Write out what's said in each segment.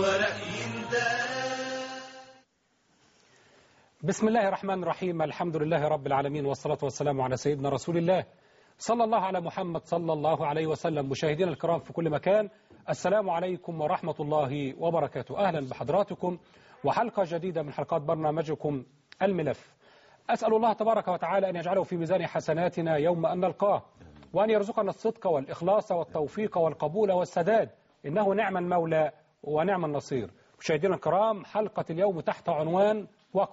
بسم الله الرحمن الرحيم. الحمد لله رب العالمين، والصلاة والسلام على سيدنا رسول الله صلى الله على محمد صلى الله عليه وسلم. مشاهدينا الكرام في كل مكان، السلام عليكم ورحمة الله وبركاته. أهلا بحضراتكم وحلقة جديدة من حلقات برنامجكم الملف. أسأل الله تبارك وتعالى أن يجعله في ميزان حسناتنا يوم أن نلقاه، وأن يرزقنا الصدق والإخلاص والتوفيق والقبول والسداد، إنه نعم المولى ونعم النصير. مشاهدينا الكرام، حلقة اليوم تحت عنوان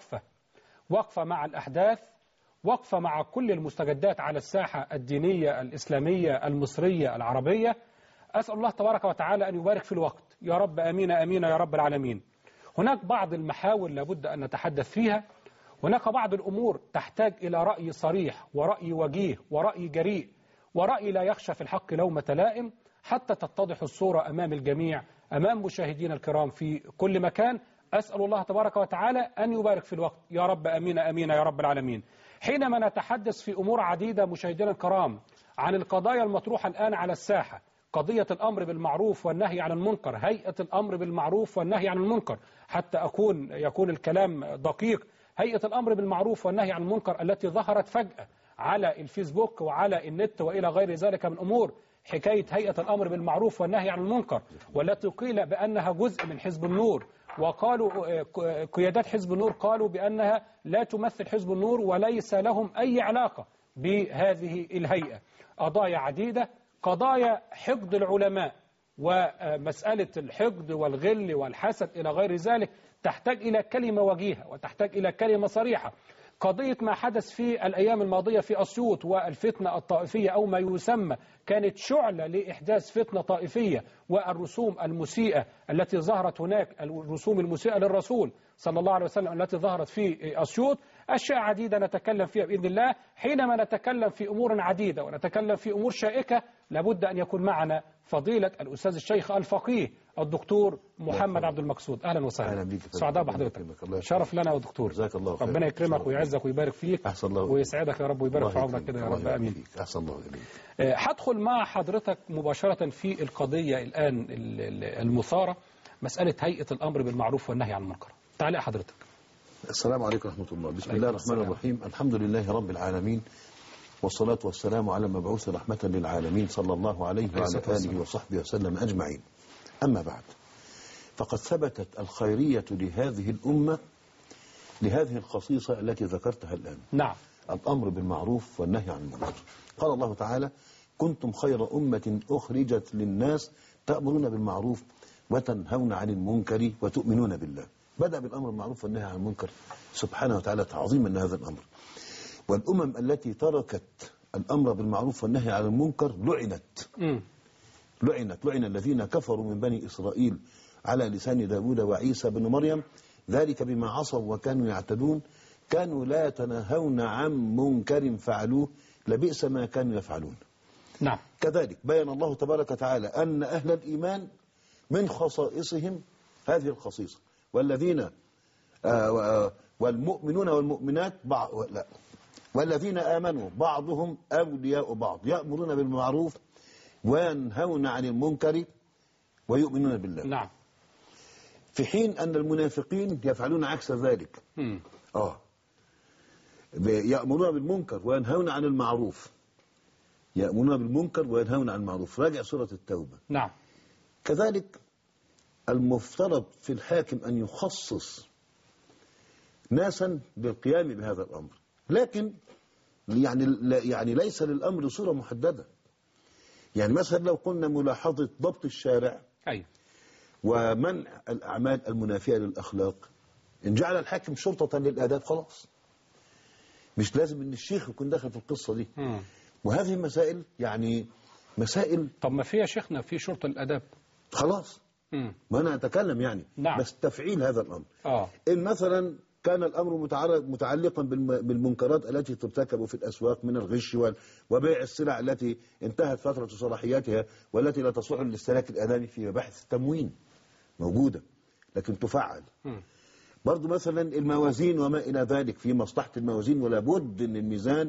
وقفة مع الأحداث، وقفة مع كل المستجدات على الساحة الدينية الإسلامية المصرية العربية. أسأل الله تبارك وتعالى أن يبارك في الوقت، يا رب أمين أمين يا رب العالمين. هناك بعض المحاور لابد أن نتحدث فيها، هناك بعض الأمور تحتاج إلى رأي صريح ورأي وجيه ورأي جريء ورأي لا يخشى في الحق لومة لائم، حتى تتضح الصورة أمام الجميع، أمام مشاهدينا الكرام في كل مكان. أسأل الله تبارك وتعالى أن يبارك في الوقت، يا رب أمين أمين يا رب العالمين. حينما نتحدث في أمور عديدة مشاهدينا الكرام عن القضايا المطروحة الآن على الساحة، قضية الأمر بالمعروف والنهي عن المنكر، هيئة الأمر بالمعروف والنهي عن المنكر، حتى يكون الكلام دقيق، هيئة الأمر بالمعروف والنهي عن المنكر التي ظهرت فجأة على الفيسبوك وعلى النت وإلى غير ذلك من أمور. حكاية هيئة الأمر بالمعروف والنهي عن المنكر، والتي قيل بأنها جزء من حزب النور، وقالوا قيادات حزب النور قالوا بأنها لا تمثل حزب النور وليس لهم أي علاقة بهذه الهيئة. قضايا عديدة، قضايا حقد العلماء ومسألة الحقد والغل والحسد إلى غير ذلك تحتاج إلى كلمة وجيهة وتحتاج إلى كلمة صريحة. قضية ما حدث في الأيام الماضية في أسيوط والفتنة الطائفية أو ما يسمى، كانت شعلة لإحداث فتنة طائفية، والرسوم المسيئة التي ظهرت هناك، الرسوم المسيئة للرسول صلى الله عليه وسلم التي ظهرت في أسيوط. أشياء عديدة نتكلم فيها بإذن الله. حينما نتكلم في أمور عديدة ونتكلم في أمور شائكة، لابد أن يكون معنا فضيلة الأستاذ الشيخ الفقيه الدكتور محمد عبد المقصود. أهلا وسهلا، سعداء بحضرتك، شرف لنا يا دكتور. جزاك الله خير، ربنا يكرمك ويعزك ويبارك فيك ويسعدك يا رب ويبارك في عمرك كده يا رب، امين. احسن الله اليك. هدخل مع حضرتك مباشرة في القضية الآن المثارة، مسألة هيئة الأمر بالمعروف والنهي عن المنكر. تعالى حضرتك. السلام عليكم ورحمة الله. بسم الله الرحمن الرحيم. الحمد لله رب العالمين، والصلاة والسلام على المبعوث رحمة للعالمين صلى الله عليه وعلى آله وصحبه وسلم أجمعين. أما بعد، فقد ثبتت الخيرية لهذه الأمة لهذه الخصيصة التي ذكرتها الآن. نعم. الأمر بالمعروف والنهي عن المنكر. قال الله تعالى: كنتم خير أمة أخرجت للناس تأمرون بالمعروف وتنهون عن المنكر وتؤمنون بالله. بدأ بالأمر بالمعروف والنهي عن المنكر سبحانه وتعالى تعظيما لهذا الأمر. والأمم التي تركت الأمر بالمعروف والنهي عن المنكر لعن الذين كفروا من بني إسرائيل على لسان داود وعيسى بن مريم، ذلك بما عصوا وكانوا يعتدون، كانوا لا يتناهون عن منكر فعلوه، لبئس ما كانوا يفعلون. نعم. كذلك بين الله تبارك وتعالى أن أهل الإيمان من خصائصهم هذه الخصيصة، والذين والمؤمنون والمؤمنات والذين آمنوا بعضهم أولياء بعض، يأمرون بالمعروف وينهون عن المنكر ويؤمنون بالله. نعم. في حين أن المنافقين يفعلون عكس ذلك. يأمرون بالمنكر وينهون عن المعروف، يأمرون بالمنكر وينهون عن المعروف. راجع سورة التوبة. نعم. كذلك المفترض في الحاكم أن يخصص ناسا بالقيام بهذا الأمر، لكن يعني ليس للأمر صورة محددة. يعني مثلا لو قلنا ملاحظة ضبط الشارع، أيوة، ومنع الأعمال المنافية للأخلاق، إن جعل الحاكم شرطة للآداب خلاص، مش لازم إن الشيخ يكون داخل في القصة دي. وهذه مسائل يعني مسائل. طب ما فيها شيخنا في شرطة الآداب خلاص. ما أنا أتكلم يعني. نعم. بس تفعيل هذا الأمر. إن مثلا كان الأمر متعلقا بالمنكرات التي ترتكب في الأسواق من الغش وبيع السلع التي انتهت فترة صلاحياتها والتي لا تصلح للاستهلاك الآدمي، في مباحث التموين موجودة لكن تفعل. برضو مثلا الموازين وما إلى ذلك، في مصلحة الموازين، ولا بد أن الميزان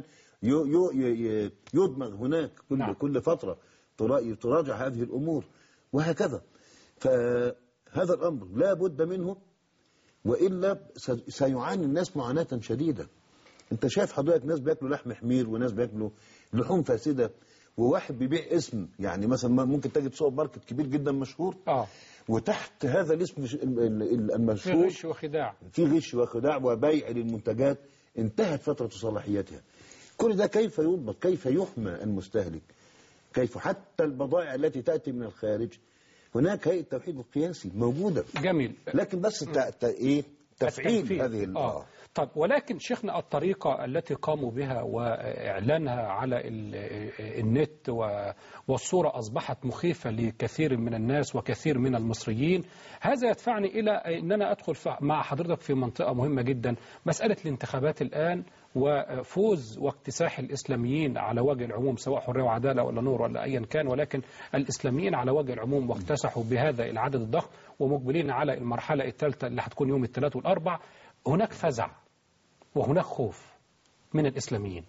يدمغ هناك كل فترة تراجع هذه الأمور وهكذا. هذا الأمر لا بد منه، وإلا سيعاني الناس معاناة شديدة. أنت شايف حضرتك ناس بياكلوا لحم حمير وناس بياكلوا لحوم فاسدة، وواحد بيبيع اسم، يعني مثلا ممكن تجد سوبر ماركت كبير جدا مشهور وتحت هذا الاسم المشهور في غش وخداع، في غش وخداع وبيع للمنتجات انتهت فترة صلاحيتها. كل ده كيف يضبط؟ كيف يحمى المستهلك؟ كيف حتى البضائع التي تأتي من الخارج هناك هيئة التوحيد القياسي موجودة. جميل. لكن بس تفعيل هذه طب ولكن شيخنا الطريقة التي قاموا بها وإعلانها على النت والصورة أصبحت مخيفة لكثير من الناس وكثير من المصريين. هذا يدفعني إلى أننا أدخل مع حضرتك في منطقة مهمة جدا، مسألة الانتخابات الآن وفوز واكتساح الإسلاميين على وجه العموم، سواء حرية وعدالة ولا نور ولا أيا كان، ولكن الإسلاميين على وجه العموم واكتسحوا بهذا العدد الضخم ومقبلين على المرحلة الثالثة اللي هتكون يوم الثلاث والأربع. هناك فزع وهناك خوف من الإسلاميين.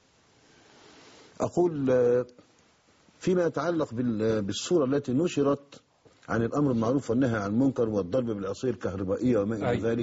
أقول فيما يتعلق بالصورة التي نشرت عن الأمر بالمعروف والنهي عن المنكر والضرب بالعصير الكهربائية وما إلى ذلك،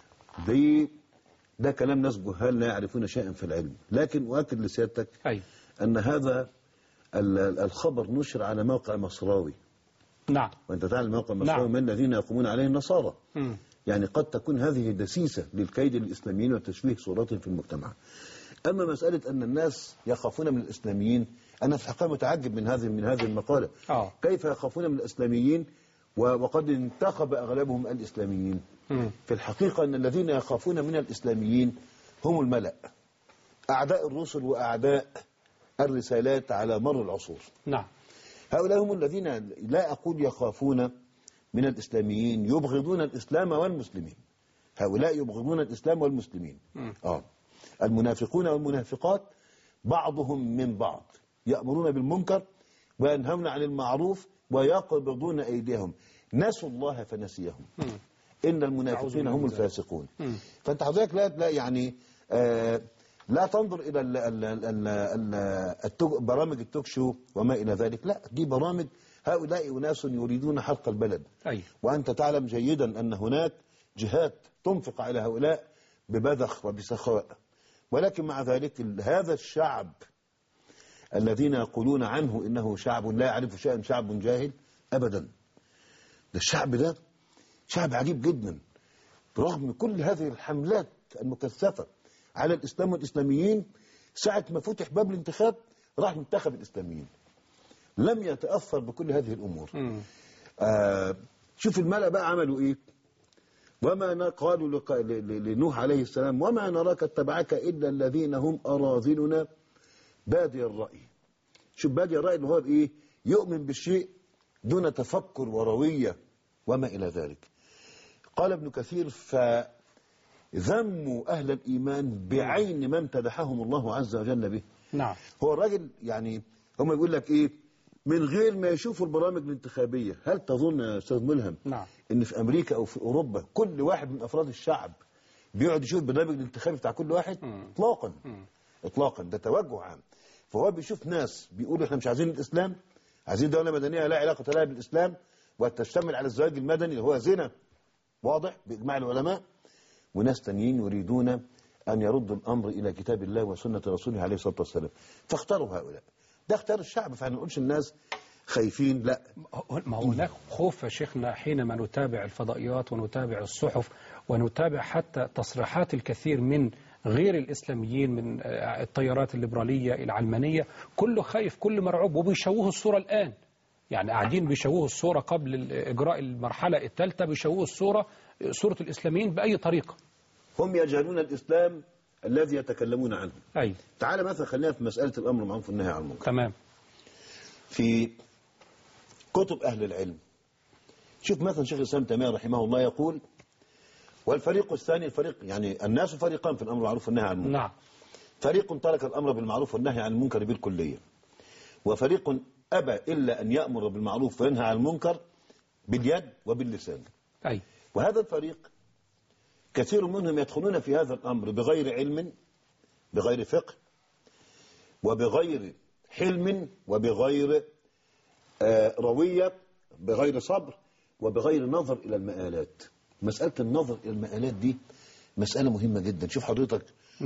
ده كلام ناس جهال لا يعرفون شيئا في العلم. لكن أؤكد لسيادتك أن هذا الخبر نشر على موقع مصراوي. نعم. وأنت تعلم موقع مصراوي من الذين يقومون عليه النصارى. يعني قد تكون هذه دسيسة للكيد الإسلاميين وتشويه صورتهم في المجتمع. أما مسألة أن الناس يخافون من الإسلاميين، أنا في الحقيقة متعجب من هذه المقالة. كيف يخافون من الإسلاميين وقد انتخب أغلبهم الإسلاميين؟ في الحقيقة أن الذين يخافون من الإسلاميين هم الملأ، أعداء الرسل وأعداء الرسالات على مر العصور. نعم. هؤلاء هم الذين لا أقول يخافون من الإسلاميين، يبغضون الإسلام والمسلمين. هؤلاء يبغضون الإسلام والمسلمين. المنافقون والمنافقات بعضهم من بعض، يأمرون بالمنكر وينهون عن المعروف ويقبضون أيديهم، نسوا الله فنسيهم. إن المنافقين هم الفاسقون. فأنت حضرتك لا يعني لا تنظر إلى برامج التوك شو وما إلى ذلك، لا، دي برامج هؤلاء أناس يريدون حرق البلد. وأنت تعلم جيدا أن هناك جهات تنفق على هؤلاء ببذخ وبسخاء، ولكن مع ذلك هذا الشعب الذين يقولون عنه إنه شعب لا يعرف شيئا، شعب جاهل، أبدا. ده الشعب ده شعب عجيب جدا، برغم كل هذه الحملات المكثفة على الإسلام والإسلاميين. ساعة ما فتح باب الانتخاب راح منتخب الإسلاميين، لم يتأثر بكل هذه الأمور. شوف الملأ بقى عملوا إيه. وما قالوا لنوح عليه السلام: وما نراك اتبعك إلا الذين هم أراذلنا بادي الرأي. شوف بادي الرأي اللي هو بإيه؟ يؤمن بالشيء دون تفكر وروية وما إلى ذلك. قال ابن كثير: فذموا أهل الإيمان بعين ما امتدحهم الله عز وجل به. نعم. هو الراجل يعني هم يقول لك إيه؟ من غير ما يشوفوا البرامج الانتخابية. هل تظن يا أستاذ ملهم إن في أمريكا أو في أوروبا كل واحد من أفراد الشعب بيقعد يشوف البرنامج الانتخابي بتاع كل واحد؟ إطلاقا. إطلاقا، ده توجه عام. فهو بيشوف ناس بيقولوا إحنا مش عايزين الإسلام، عايزين دولة مدنية لا علاقة لها بالإسلام وتشتمل على الزواج المدني اللي هو زنا واضح بإجماع العلماء، وناس تانيين يريدون أن يردوا الأمر إلى كتاب الله وسنة رسوله عليه الصلاة والسلام. فاختاروا هؤلاء. ده اختار الشعب، فاحنا ما نقولش الناس خايفين، لا. ما هو هناك خوف يا شيخنا حينما نتابع الفضائيات ونتابع الصحف ونتابع حتى تصريحات الكثير من غير الإسلاميين من التيارات الليبرالية العلمانية، كله خايف، كله مرعوب، وبيشوهوا الصورة الآن. يعني قاعدين بيشوهوا الصورة قبل إجراء المرحلة الثالثة، بيشوهوا صورة الإسلاميين بأي طريقة. هم يجهلون الإسلام الذي يتكلمون عنه. تعال مثلا خلينا في مسألة الأمر بالمعروف والنهي عن المنكر. تمام. في كتب أهل العلم شوف مثلا شيخ الإسلام تيمية رحمه الله يقول: والفريق الثاني، الفريق يعني الناس فريقان في الأمر بالمعروف والنهي عن المنكر. نعم. فريق ترك الأمر بالمعروف والنهي عن المنكر بالكلية، وفريق أبى إلا أن يأمر بالمعروف وينهى عن المنكر باليد وباللسان. وهذا الفريق كثير منهم يدخلون في هذا الأمر بغير علم، بغير فقه، وبغير حلم، وبغير روية، بغير صبر، وبغير نظر إلى المآلات. مسألة النظر إلى المآلات دي مسألة مهمة جدا. شوف حضرتك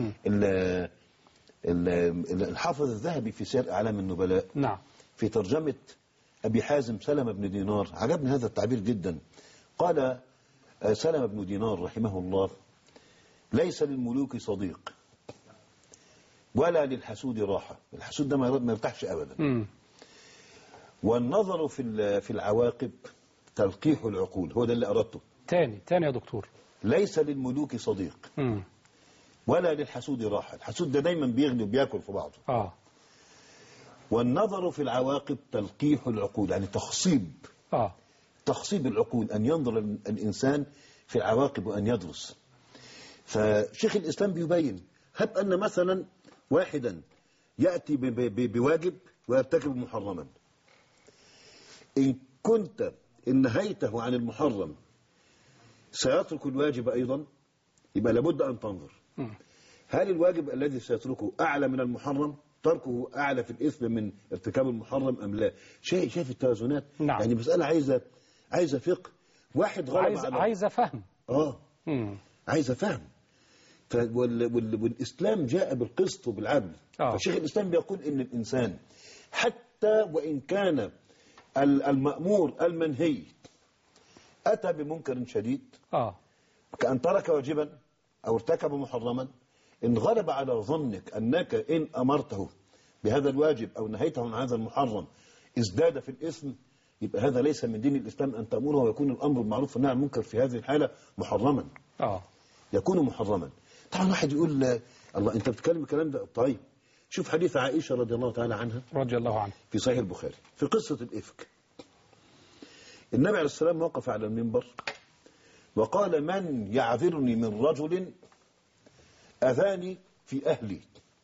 الحافظ الذهبي في سير أعلام النبلاء نعم في ترجمة أبي حازم سلمة بن دينار عجبني هذا التعبير جدا. قال سلمة بن دينار رحمه الله: ليس للملوك صديق ولا للحسود راحة. الحسود ده ما يرتاحش أبدا. والنظر في العواقب تلقيح العقول. هو ده اللي أردته. تاني يا دكتور. ليس للملوك صديق ولا للحسود راحة. الحسود ده دايما بيغلي وبياكل في بعضه. والنظر في العواقب تلقيح العقول، يعني تخصيب العقول، أن ينظر الإنسان في العواقب وأن يدرس. فشيخ الإسلام بيبين: هب أن مثلا واحدا يأتي بواجب ويرتكب محرما، إن كنت إن نهيته عن المحرم سيترك الواجب أيضا، يبقى لابد أن تنظر هل الواجب الذي سيتركه أعلى من المحرم، تركه أعلى في الإثم من ارتكاب المحرم أم لا. شايف التوازنات. نعم. يعني مسألة عايزة فقه. واحد غلب عايزة فهم. عايزة فهم. والإسلام جاء بالقسط وبالعدل. فشيخ الإسلام بيقول إن الإنسان حتى وإن كان المأمور المنهي أتى بمنكر شديد كأن ترك واجبا أو ارتكب محرما، إن غلب على ظنك أنك إن أمرته بهذا الواجب أو نهيته عن هذا المحرم ازداد في الإثم، يبقى هذا ليس من دين الإسلام أن تأمره ويكون الأمر بالمعروف والنهي عن المنكر في هذه الحالة محرما. يكون محرما. طبعا واحد يقول: الله، أنت بتتكلم الكلام ده؟ طيب شوف حديث عائشة رضي الله تعالى عنها في صحيح البخاري في قصة الإفك. النبي عليه السلام وقف على المنبر وقال: من يعذرني من رجل أذاني في أهلي.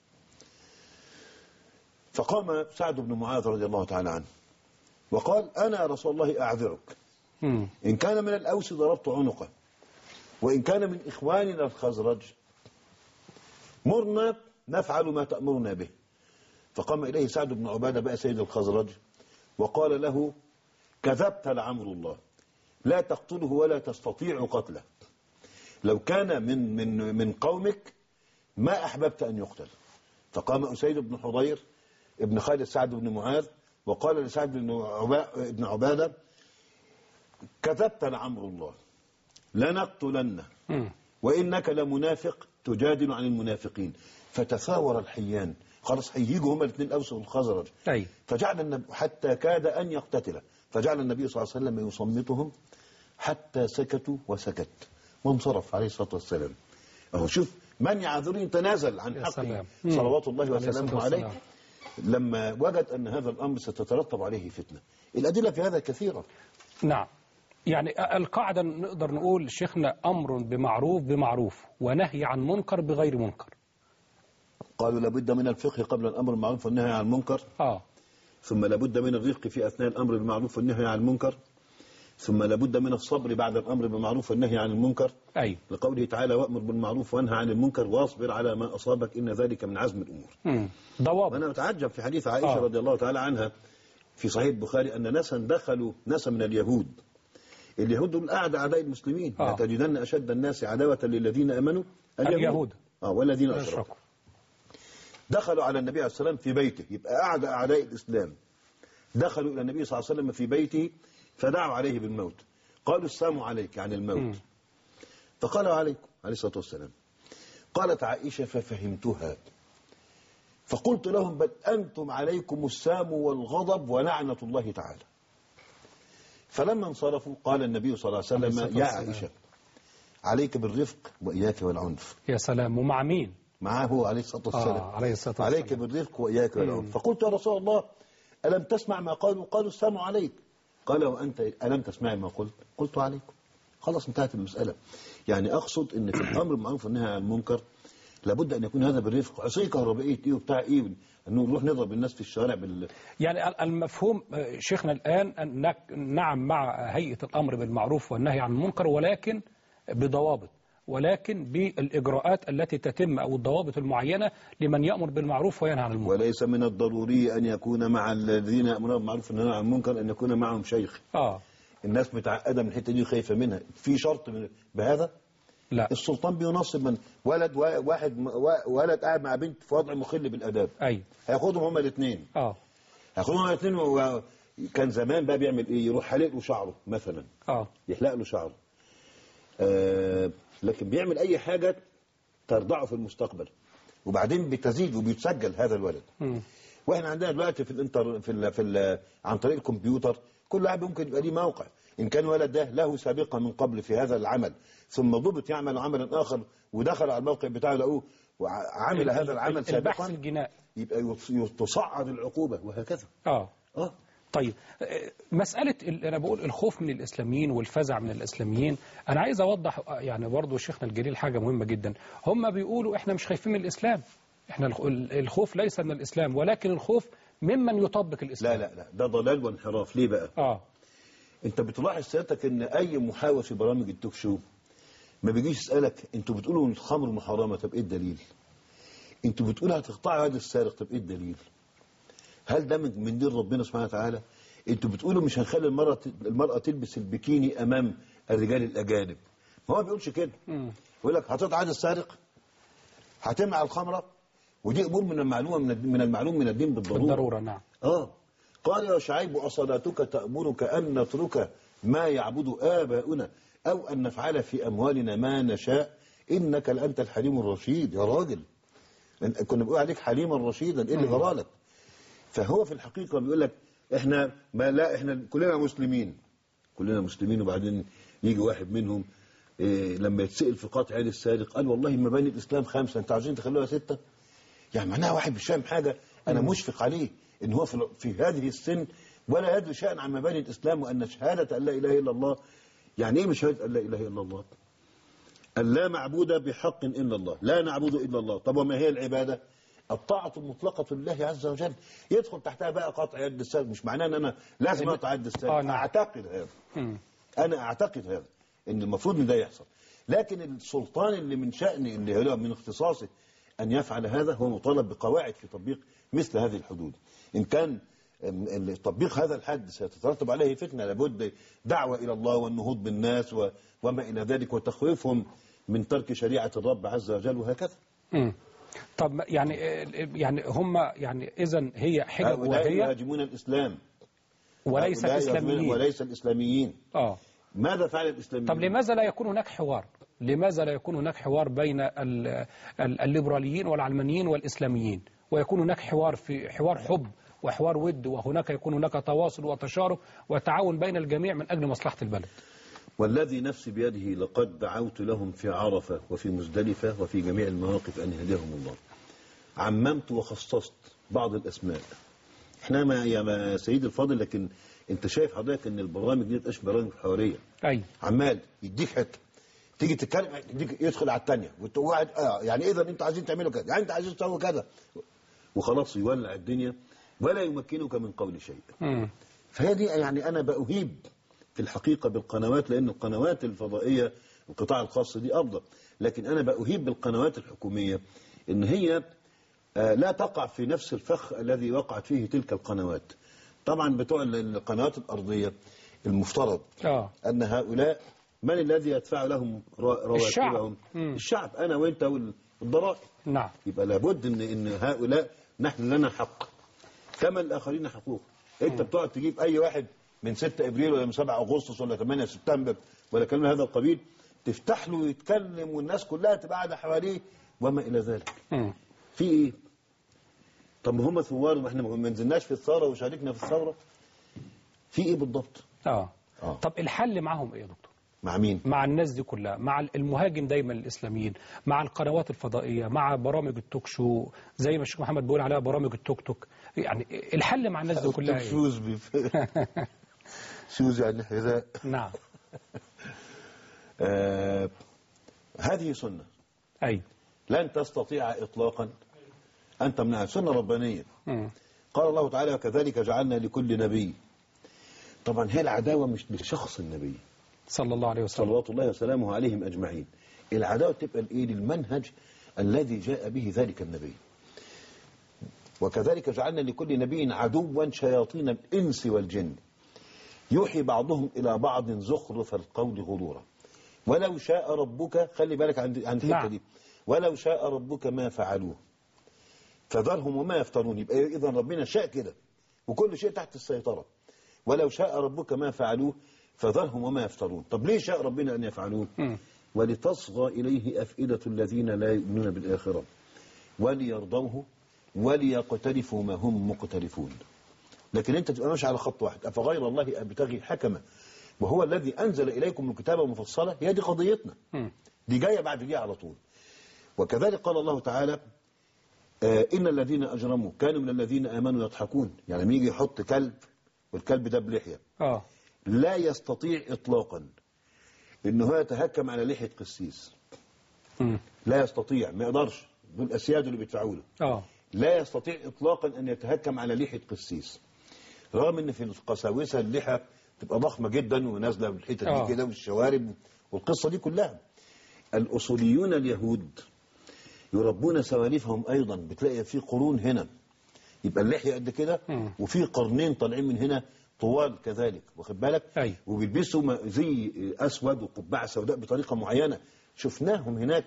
فقام سعد بن معاذ رضي الله تعالى عنه وقال: أنا يا رسول الله أعذرك، إن كان من الأوس ضربت عنقه، وإن كان من إخواننا الخزرج مرنا نفعل ما تأمرنا به. فقام إليه سعد بن عبادة بقى سيد الخزرج وقال له: كذبت لعمر الله، لا تقتله ولا تستطيع قتله، لو كان من قومك ما أحببت أن يقتل. فقام أسيد بن حضير ابن خالد سعد بن معاذ وقال لسعد بن عبادة: كذبت لعمر الله، لنقتلنه، وإنك لمنافق تجادل عن المنافقين. فتثاور الحيان، خلاص هيجوا هما الاثنين الأوس والخزرج. فجعل النبي حتى كاد أن يقتتله، فجعل النبي صلى الله عليه وسلم يصمتهم حتى سكتوا وسكت وانصرف عليه الصلاة والسلام. أهو شوف، من يعذرني تنازل عن حقه صلوات الله وسلامه عليه لما وجد أن هذا الأمر ستترتب عليه فتنة. الأدلة في هذا كثيرة. نعم. يعني القاعدة نقدر نقول شيخنا: أمر بمعروف ونهي عن منكر بغير منكر. قالوا لابد من الفقه قبل الأمر بالمعروف والنهي عن المنكر. ثم لابد من الرفق في أثناء الأمر بالمعروف والنهي عن المنكر. ثم لابد من الصبر بعد الأمر بالمعروف والنهي عن المنكر. لقوله تعالى: وأمر بالمعروف وانهى عن المنكر واصبر على ما أصابك إن ذلك من عزم الأمور. ضوابط. وأنا أتعجب في حديث عائشة رضي الله تعالى عنها في صحيح البخاري أن ناسا من اليهود دول أعداء المسلمين. لتجدن أشد الناس عداوة للذين آمنوا اليهود والذين أشركوا. دخلوا على النبي عليه السلام في بيته، يبقى أعداء الإسلام دخلوا إلى النبي صلى الله عليه وسلم في بيته فدعوا عليه بالموت. قالوا: السلام عليك، عن الموت. فقالوا: عليكم، عليه الصلاة والسلام. قالت عائشة: ففهمتها فقلت لهم: بل أنتم عليكم السام والغضب ولعنة الله تعالى. فلما انصرفوا قال النبي صلى الله عليه وسلم: يا عائشة، عليك بالرفق وإياك والعنف. يا سلام. ومع مين؟ معه عليه الصلاة والسلام. عليك بالرفق وإياك والعنف. فقلت: يا رسول الله، ألم تسمع ما قالوا؟ قالوا: السلام عليك. قال: وأنت ألم تسمع ما قلت؟ قلت: عليكم. خلاص انتهت المسألة. يعني أقصد أن في الأمر بالمعروف والنهي عن المنكر لابد أن يكون هذا بالرفق. عصي كهربائية إيه وبتاع إيه أنه نروح نضرب الناس في الشارع يعني المفهوم شيخنا الآن أنك نعم مع هيئة الأمر بالمعروف والنهي عن المنكر، ولكن بضوابط، ولكن بالإجراءات التي تتم أو الضوابط المعينة لمن يأمر بالمعروف وينهى عن المنكر. وليس من الضروري أن يكون مع الذين يأمرون بالمعروف والنهي عن المنكر أن يكون معهم شيخ. الناس متعقده من الحته دي وخايفه منها، في شرط بهذا؟ لا. السلطان بينصب من ولد قاعد مع بنت في وضع مخل بالاداب. ايوه. هياخدهم هما الاثنين. هياخدهم هما الاثنين. كان زمان بقى بيعمل ايه؟ يروح حالق له شعره مثلا. يحلق له شعره. لكن بيعمل اي حاجه ترضعه في المستقبل، وبعدين بتزيد وبيتسجل هذا الولد. واحنا عندنا دلوقتي عن طريق الكمبيوتر كل واحد ممكن يبقى ليه موقع. ان كان الولد ده له سابقه من قبل في هذا العمل ثم ضبط يعمل عملا اخر ودخل على الموقع بتاعه لقوه وعمل هذا العمل سابقا، البحث الجنائي، يبقى تصعد العقوبه وهكذا. طيب، مسألة أنا بقول الخوف من الإسلاميين والفزع من الإسلاميين، أنا عايز أوضح يعني برضو شيخنا الجليل حاجة مهمة جدا. هم بيقولوا إحنا مش خايفين من الإسلام، إحنا الخوف ليس من الإسلام ولكن الخوف ممن يطبق الإسلام. لا ده ضلال وانحراف. ليه بقى؟ أنت بتلاحظ سيادتك إن أي محاور في برامج التوك شو ما بيجيش يسألك أنتوا بتقولوا الخمر محرمة، طب إيه الدليل؟ أنتوا بتقولوا هتقطعوا يد السارق، طب إيه الدليل؟ هل ده من دين ربنا سبحانه وتعالى؟ انتوا بتقولوا مش هنخلي المرأة تلبس البكيني امام الرجال الاجانب. ما هو بيقولش كده. يقول لك هتقطع يد السارق، هتمنع الخمرة، ودي امور من المعلوم من الدين بالضرورة. نعم. قال يا شعيب أصلاتك تأمرك أن نترك ما يعبد آباؤنا أو أن نفعل في أموالنا ما نشاء إنك لأنت الحليم الرشيد. يا راجل كنا بنقول عليك حليما رشيدا، إيه اللي جرالك؟ فهو في الحقيقة بيقول لك احنا احنا كلنا مسلمين، وبعدين يجي واحد منهم لما يتسأل في قطع يد السارق قال والله مباني الإسلام 5، انتوا عايزين تخلوها 6؟ يعني معناها واحد مش فاهم حاجة. أنا مشفق عليه إن هو في هذه السن ولا يدري شيئا عن مباني الإسلام، وأن شهادة أن لا إله إلا الله. يعني إيه مش شهادة أن لا إله إلا الله؟ أن لا معبود بحق إلا الله، لا نعبد إلا الله. طب وما هي العبادة؟ الطاعة المطلقة لله عز وجل. يدخل تحتها بقى قطع يد السارق. مش معناه ان انا لازم اقطع يد السارق. اعتقد هذا. انا اعتقد هذا ان المفروض ان ده يحصل، لكن السلطان اللي من شأنه اللي هو من اختصاصه ان يفعل هذا هو مطالب بقواعد في تطبيق مثل هذه الحدود. ان كان تطبيق هذا الحد سيترتب عليه فتنة، لابد دعوة الى الله والنهوض بالناس وما الى ذلك وتخويفهم من ترك شريعة الرب عز وجل وهكذا. طب يعني هم يعني اذا هي حجج وهي يهاجمون الاسلام وليس الاسلاميين وليس الاسلاميين. ماذا فعل الاسلاميين؟ طب لماذا لا يكون هناك حوار؟ لماذا لا يكون هناك حوار بين الليبراليين والعلمانيين والاسلاميين، ويكون هناك حوار في حوار حب وحوار ود، وهناك يكون هناك تواصل وتشارك وتعاون بين الجميع من اجل مصلحة البلد؟ والذي نفسي بيده لقد دعوت لهم في عرفة وفي مزدلفة وفي جميع المواقف أن يهديهم الله. عممت وخصصت بعض الأسماء. احنا يا سيد الفاضل، لكن انت شايف حضرتك ان البرامج دي مش برامج حوارية. عمال يديك حتة تيجي تتكلم يدخل على الثانية وتقعد يعني اذا انتوا عايزين تعملوا كذا، يعني انت عايزين تسووا كذا، وخلاص يولع الدنيا ولا يمكنك من قول شيء. فهي دي يعني انا بأهيب في الحقيقة بالقنوات، لأن القنوات الفضائية القطاع الخاص دي أفضل، لكن أنا بأهيب بالقنوات الحكومية إن هي لا تقع في نفس الفخ الذي وقعت فيه تلك القنوات. طبعا بتوع القنوات الأرضية المفترض أن هؤلاء من الذي يدفع لهم رواتبهم؟ الشعب، أنا وإنت والضرائب. نعم. يبقى لابد إن هؤلاء نحن لنا حق كما الآخرين حقوق. أنت بتقعد تجيب أي واحد من 6 ابريل ولا من 7 اغسطس ولا 8 سبتمبر ولا كلام هذا القبيل، تفتح له ويتكلم والناس كلها تبقى قاعده حواليه وما الى ذلك. في ايه؟ طب ما هم ثوار، ما احنا ما نزلناش في الثوره وشاركنا في الثوره. في ايه بالضبط؟ طب الحل معهم ايه يا دكتور؟ مع مين؟ مع الناس دي كلها، مع المهاجم دايما الاسلاميين، مع القنوات الفضائيه، مع برامج التوك شو زي ما الشيخ محمد بيقول عليها برامج التوك توك. يعني الحل مع الناس دي كلها ايه؟ شوز يعني حذاء. نعم. هذه سنة. لن تستطيع إطلاقا أن تمنعها، سنة ربانية. قال الله تعالى وكذلك جعلنا لكل نبي. طبعا هي العداوة مش لشخص النبي صلى الله عليه وسلم صلوات الله وسلامه عليهم أجمعين. العداوة تبقى للمنهج الذي جاء به ذلك النبي. وكذلك جعلنا لكل نبي عدوا شياطين الإنس والجن. يوحي بعضهم إلى بعض زخرف القول غرورا ولو شاء ربك، خلي بالك عن الحتة دي، ولو شاء ربك ما فعلوه فذرهم وما يفترون. يبقى إذا ربنا شاء كده وكل شيء تحت السيطرة. ولو شاء ربك ما فعلوه فذرهم وما يفترون. طب ليه شاء ربنا أن يفعلوه؟ ولتصغى إليه أفئدة الذين لا يؤمنون بالآخرة وليرضوه وليقترفوا ما هم مقترفون. لكن أنت تبقى ماشي على خط واحد، أفغير الله أبتغي حكما وهو الذي أنزل إليكم الكتاب مفصلة. هي دي قضيتنا، دي جاية بعد دي على طول. وكذلك قال الله تعالى إن الذين أجرموا كانوا من الذين آمنوا يضحكون. يعني لما يجي يحط كلب والكلب ده بلحية لا يستطيع إطلاقا إنه يتهكم على لحية قسيس. لا يستطيع، ما يقدرش، دول أسياد اللي بيدفعوا له. لا يستطيع إطلاقا أن يتهكم على لحية قسيس، رغم إن في القساوسة اللحى تبقى ضخمة جدا ونازلة بالحتة دي كده والشوارب والقصة دي كلها. الأصوليون اليهود يربون سواليفهم أيضا، بتلاقي في قرون هنا يبقى اللحية قد كده وفي قرنين طالعين من هنا طوال كذلك، واخد بالك؟ وبيلبسوا زي أسود وقبعة سوداء بطريقة معينة. شفناهم هناك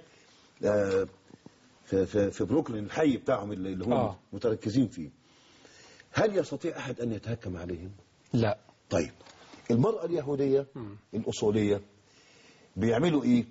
في بروكلين الحي بتاعهم اللي هم متركزين فيه. هل يستطيع أحد أن يتهكم عليهم؟ لا. طيب المرأة اليهودية الأصولية بيعملوا إيه؟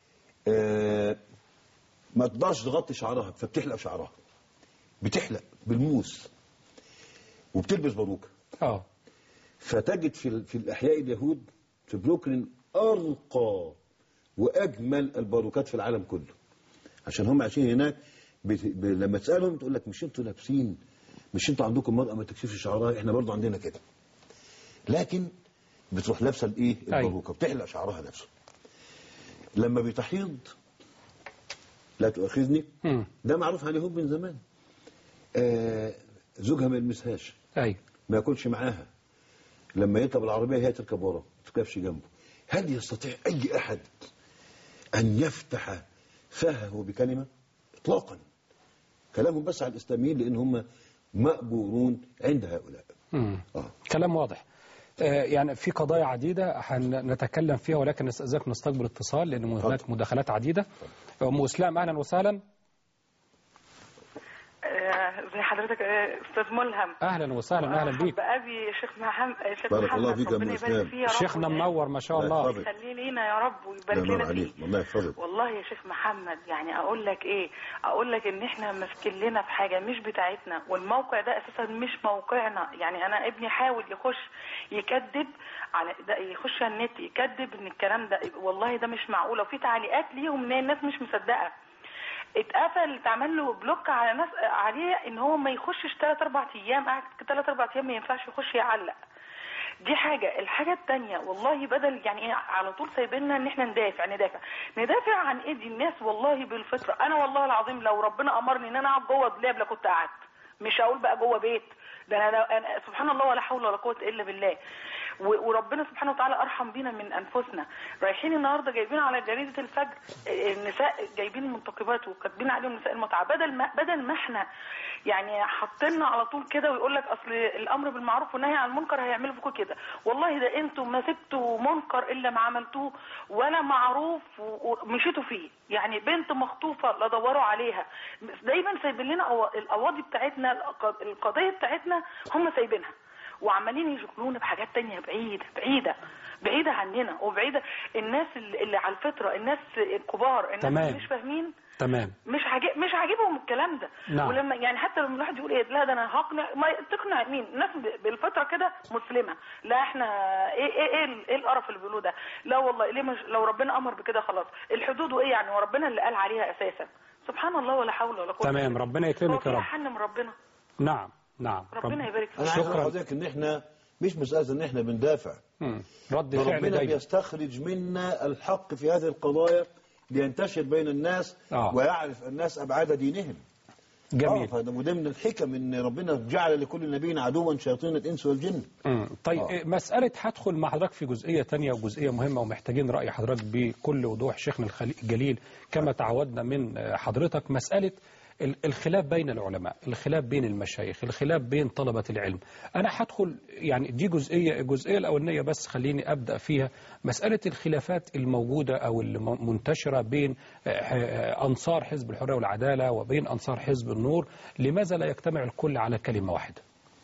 ما تقدرش تغطي شعرها فبتحلق شعرها، بتحلق بالموس وبتلبس باروكة. فتجد في الأحياء اليهود في بروكلين أرقى وأجمل الباروكات في العالم كله، عشان هم عايشين هناك. لما تسألهم تقول لك مش انتوا لابسين، مش انتوا عندكم مرأة ما تكشفش شعرها، احنا برضو عندنا كده. لكن بتروح لابسه الايه الباروكة، بتحلق شعرها نفسه. لما بتحيض لا تؤاخذني، ده معروف عن اليهود من زمان. زوجها ما يلمسهاش، ما ياكلش معاها، لما يركب العربية هي تركب وراه، ما تركبش جنبه. هل يستطيع أي أحد أن يفتح فهه بكلمة؟ إطلاقا. كلامهم بس على الإسلاميين لأن هم مأجورون عند هؤلاء. كلام واضح. يعني في قضايا عديدة هنتكلم فيها، ولكن نستأذنك نستقبل اتصال لأن هناك مداخلات عديدة. أم إسلام أهلا وسهلا. زي حضرتك استاذ ملهم. اهلا وسهلا. اهلا بيك. بابي شيخ محمد. بارك الله فيك يا ام اسلام. شيخنا منور ما شاء الله. يخليه لينا يا رب ويبارك لنا فيه. الله يحفظك. والله يا شيخ محمد يعني اقول لك ايه، اقول لك ان احنا ماسكين لنا في حاجه مش بتاعتنا، والموقع ده اساسا مش موقعنا. يعني انا ابني حاول يخش يكذب على ده، يخش على النت يكذب ان الكلام ده والله ده مش معقول، وفي تعليقات ليهم ان الناس مش مصدقه. اتقفل، اتعمل له بلوك على ناس عليه ان هو ما يخشش 3-4 ايام، قاعد 3-4 ايام ما ينفعش يخش يعلق. دي حاجه. الحاجه الثانيه والله بدل يعني ايه على طول سايبيننا ان احنا ندافع عن ايه؟ دي الناس والله بالفطره. انا والله العظيم لو ربنا امرني ان انا اقعد جوه دولاب لكنت قعدت، مش هقول بقى جوه بيت. ده انا سبحان الله ولا حول ولا قوه الا بالله. وربنا سبحانه وتعالى ارحم بينا من انفسنا. رايحين النهارده جايبين على جريده الفجر النساء، جايبين المنتقبات وكاتبين عليهم نساء المتعه، بدل ما احنا يعني حاطيننا على طول كده ويقول لك اصل الامر بالمعروف والنهي عن المنكر هيعملوا فيكم كده. والله ده انتوا ما سبتوا منكر الا ما عملتوه، ولا معروف ومشيتوا فيه. يعني بنت مخطوفه لا دوروا عليها، دايما سايبين لنا القواضي بتاعتنا، القضيه بتاعتنا هم سايبينها، وعمالين يشغلونا بحاجات تانية بعيدة عننا وبعيدة. الناس اللي على الفطرة، الناس الكبار، الناس اللي مش فاهمين، مش عاجبهم الكلام ده. ولما يعني حتى لما الواحد يقول ايه لا ده انا هقنع، ما تقنع مين؟ الناس بالفطرة كده مسلمة. لا احنا ايه القرف اللي بيقولوه ده؟ لا والله ليه لو ربنا امر بكده خلاص الحدود وايه يعني، وربنا اللي قال عليها اساسا. سبحان الله ولا حول ولا قوة. تمام. ربنا يكرمك يا رب. حن من ربنا. نعم. ربنا يبارك فيك. انا عايز اقولك ان احنا مش مسألة ان احنا بندافع. رد فعل ربنا بيستخرج منا الحق في هذه القضايا لينتشر بين الناس ويعرف الناس ابعاد دينهم. جميل. فده من الحكم ان ربنا جعل لكل نبي عدوا شياطين الانس والجن. طيب مسألة هدخل مع حضرتك في جزئية تانية وجزئية مهمة ومحتاجين رأي حضرتك بكل وضوح شيخنا الجليل كما تعودنا من حضرتك. مسألة الخلاف بين العلماء، الخلاف بين المشايخ، الخلاف بين طلبة العلم. أنا هدخل يعني دي الجزئية الأولانية بس خليني أبدأ فيها. مسألة الخلافات الموجودة أو المنتشرة بين أنصار حزب الحرية والعدالة وبين أنصار حزب النور، لماذا لا يجتمع الكل على كلمة واحدة؟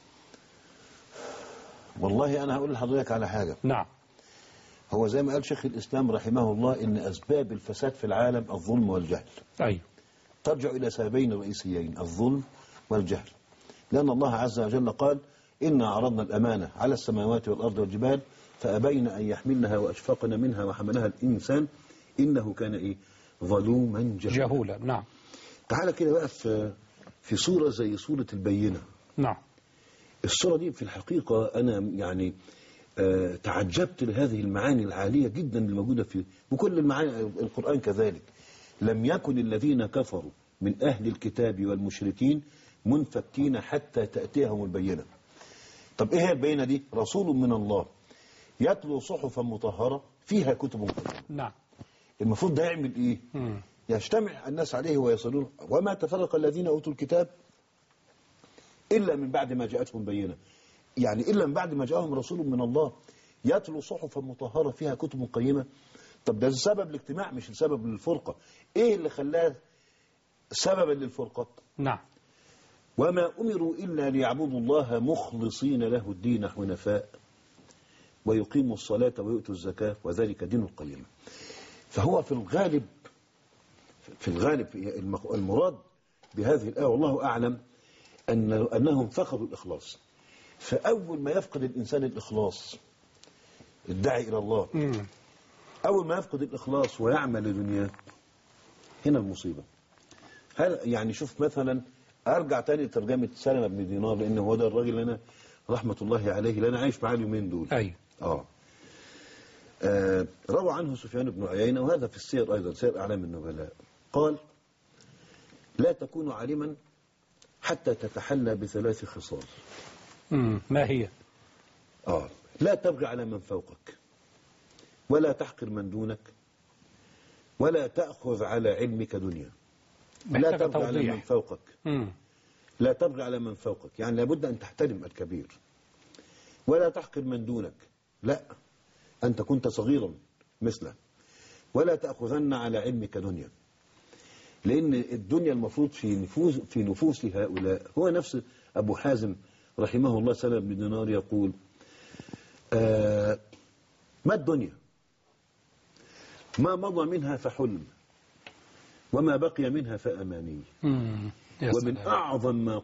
والله أنا هقول لحضرتك على حاجة. نعم. هو زي ما قال شيخ الإسلام رحمه الله إن أسباب الفساد في العالم الظلم والجهل. أيوه. ترجع إلى سببين رئيسيين، الظلم والجهل. لأن الله عز وجل قال إنا عرضنا الأمانة على السماوات والأرض والجبال فأبين أن يحملنها وأشفقن منها وحملها الإنسان إنه كان ظلوما جهولا. نعم. تعال كده بقى في صورة زي صورة البينة. نعم. الصورة دي في الحقيقة أنا يعني تعجبت لهذه المعاني العالية جدا الموجودة في وكل المعاني. القرآن كذلك. لم يكن الذين كفروا من أهل الكتاب والمشركين منفكين حتى تأتيهم البينة. طب إيه هي البينة دي؟ رسول من الله يتلو صحفا مطهرة فيها كتب قيمة. نعم. المفروض ده يعمل إيه؟ يجتمع الناس عليه ويصلون. وما تفرق الذين أوتوا الكتاب إلا من بعد ما جاءتهم بينة. يعني إلا من بعد ما جاءهم رسول من الله يتلو صحفا مطهرة فيها كتب قيمة. طب ده سبب الاجتماع مش السبب للفرقة. ايه اللي خلاه سببا للفرقة؟ نعم. وما أمروا إلا ليعبدوا الله مخلصين له الدين حنفاء ويقيموا الصلاة ويؤتوا الزكاة وذلك دين القيمة. فهو في الغالب المراد بهذه الآية والله أعلم أنهم فقدوا الإخلاص. فأول ما يفقد الإنسان الإخلاص الداعي إلى الله أول ما يفقد الإخلاص ويعمل لدنياه هنا المصيبة. هل يعني شوف مثلا أرجع تاني لترجمة سلمة بن دينار لأنه هو ده الراجل اللي أنا رحمة الله عليه اللي أنا عايش معاه اليومين دول. أيوه. روى عنه سفيان بن عيينة وهذا في السير أيضا سير أعلام النبلاء قال لا تكون عالما حتى تتحلى بثلاث خصال. ما هي؟ لا تبغي على من فوقك ولا تحقر من دونك ولا تأخذ على علمك دنيا. لا تبغي على من فوقك. لا تبغي على من فوقك يعني لابد أن تحترم الكبير. ولا تحقر من دونك لا أنت كنت صغيرا مثله. ولا تأخذن على علمك دنيا لأن الدنيا المفروض في نفوس هؤلاء. هو نفس أبو حازم رحمه الله سلمة بن دينار يقول ما الدنيا ما مضى منها فحلم وما بقي منها فأماني. ومن أعظم ما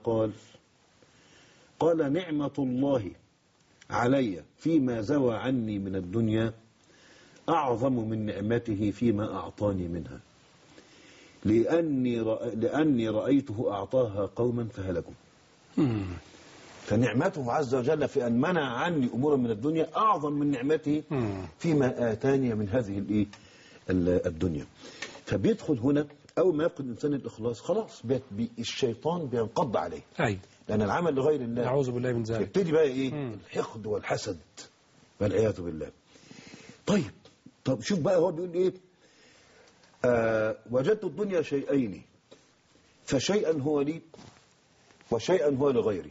قال نعمة الله علي فيما زوى عني من الدنيا أعظم من نعمته فيما أعطاني منها لأني رأيته أعطاها قوما فهلكوا. فنعمته عز وجل في أن منع عني أمورا من الدنيا أعظم من نعمته فيما آتاني من هذه الدنيا. فبيدخل هنا أول ما يفقد الإنسان الإخلاص خلاص الشيطان بينقض عليه. لأن العمل لغير الله نعوذ بالله من ذلك. يبتدي بقى الحقد والحسد والعياذ بالله. طب شوف بقى هو بيقول وجدت الدنيا شيئين فشيئا هو لي وشيئا هو لغيري.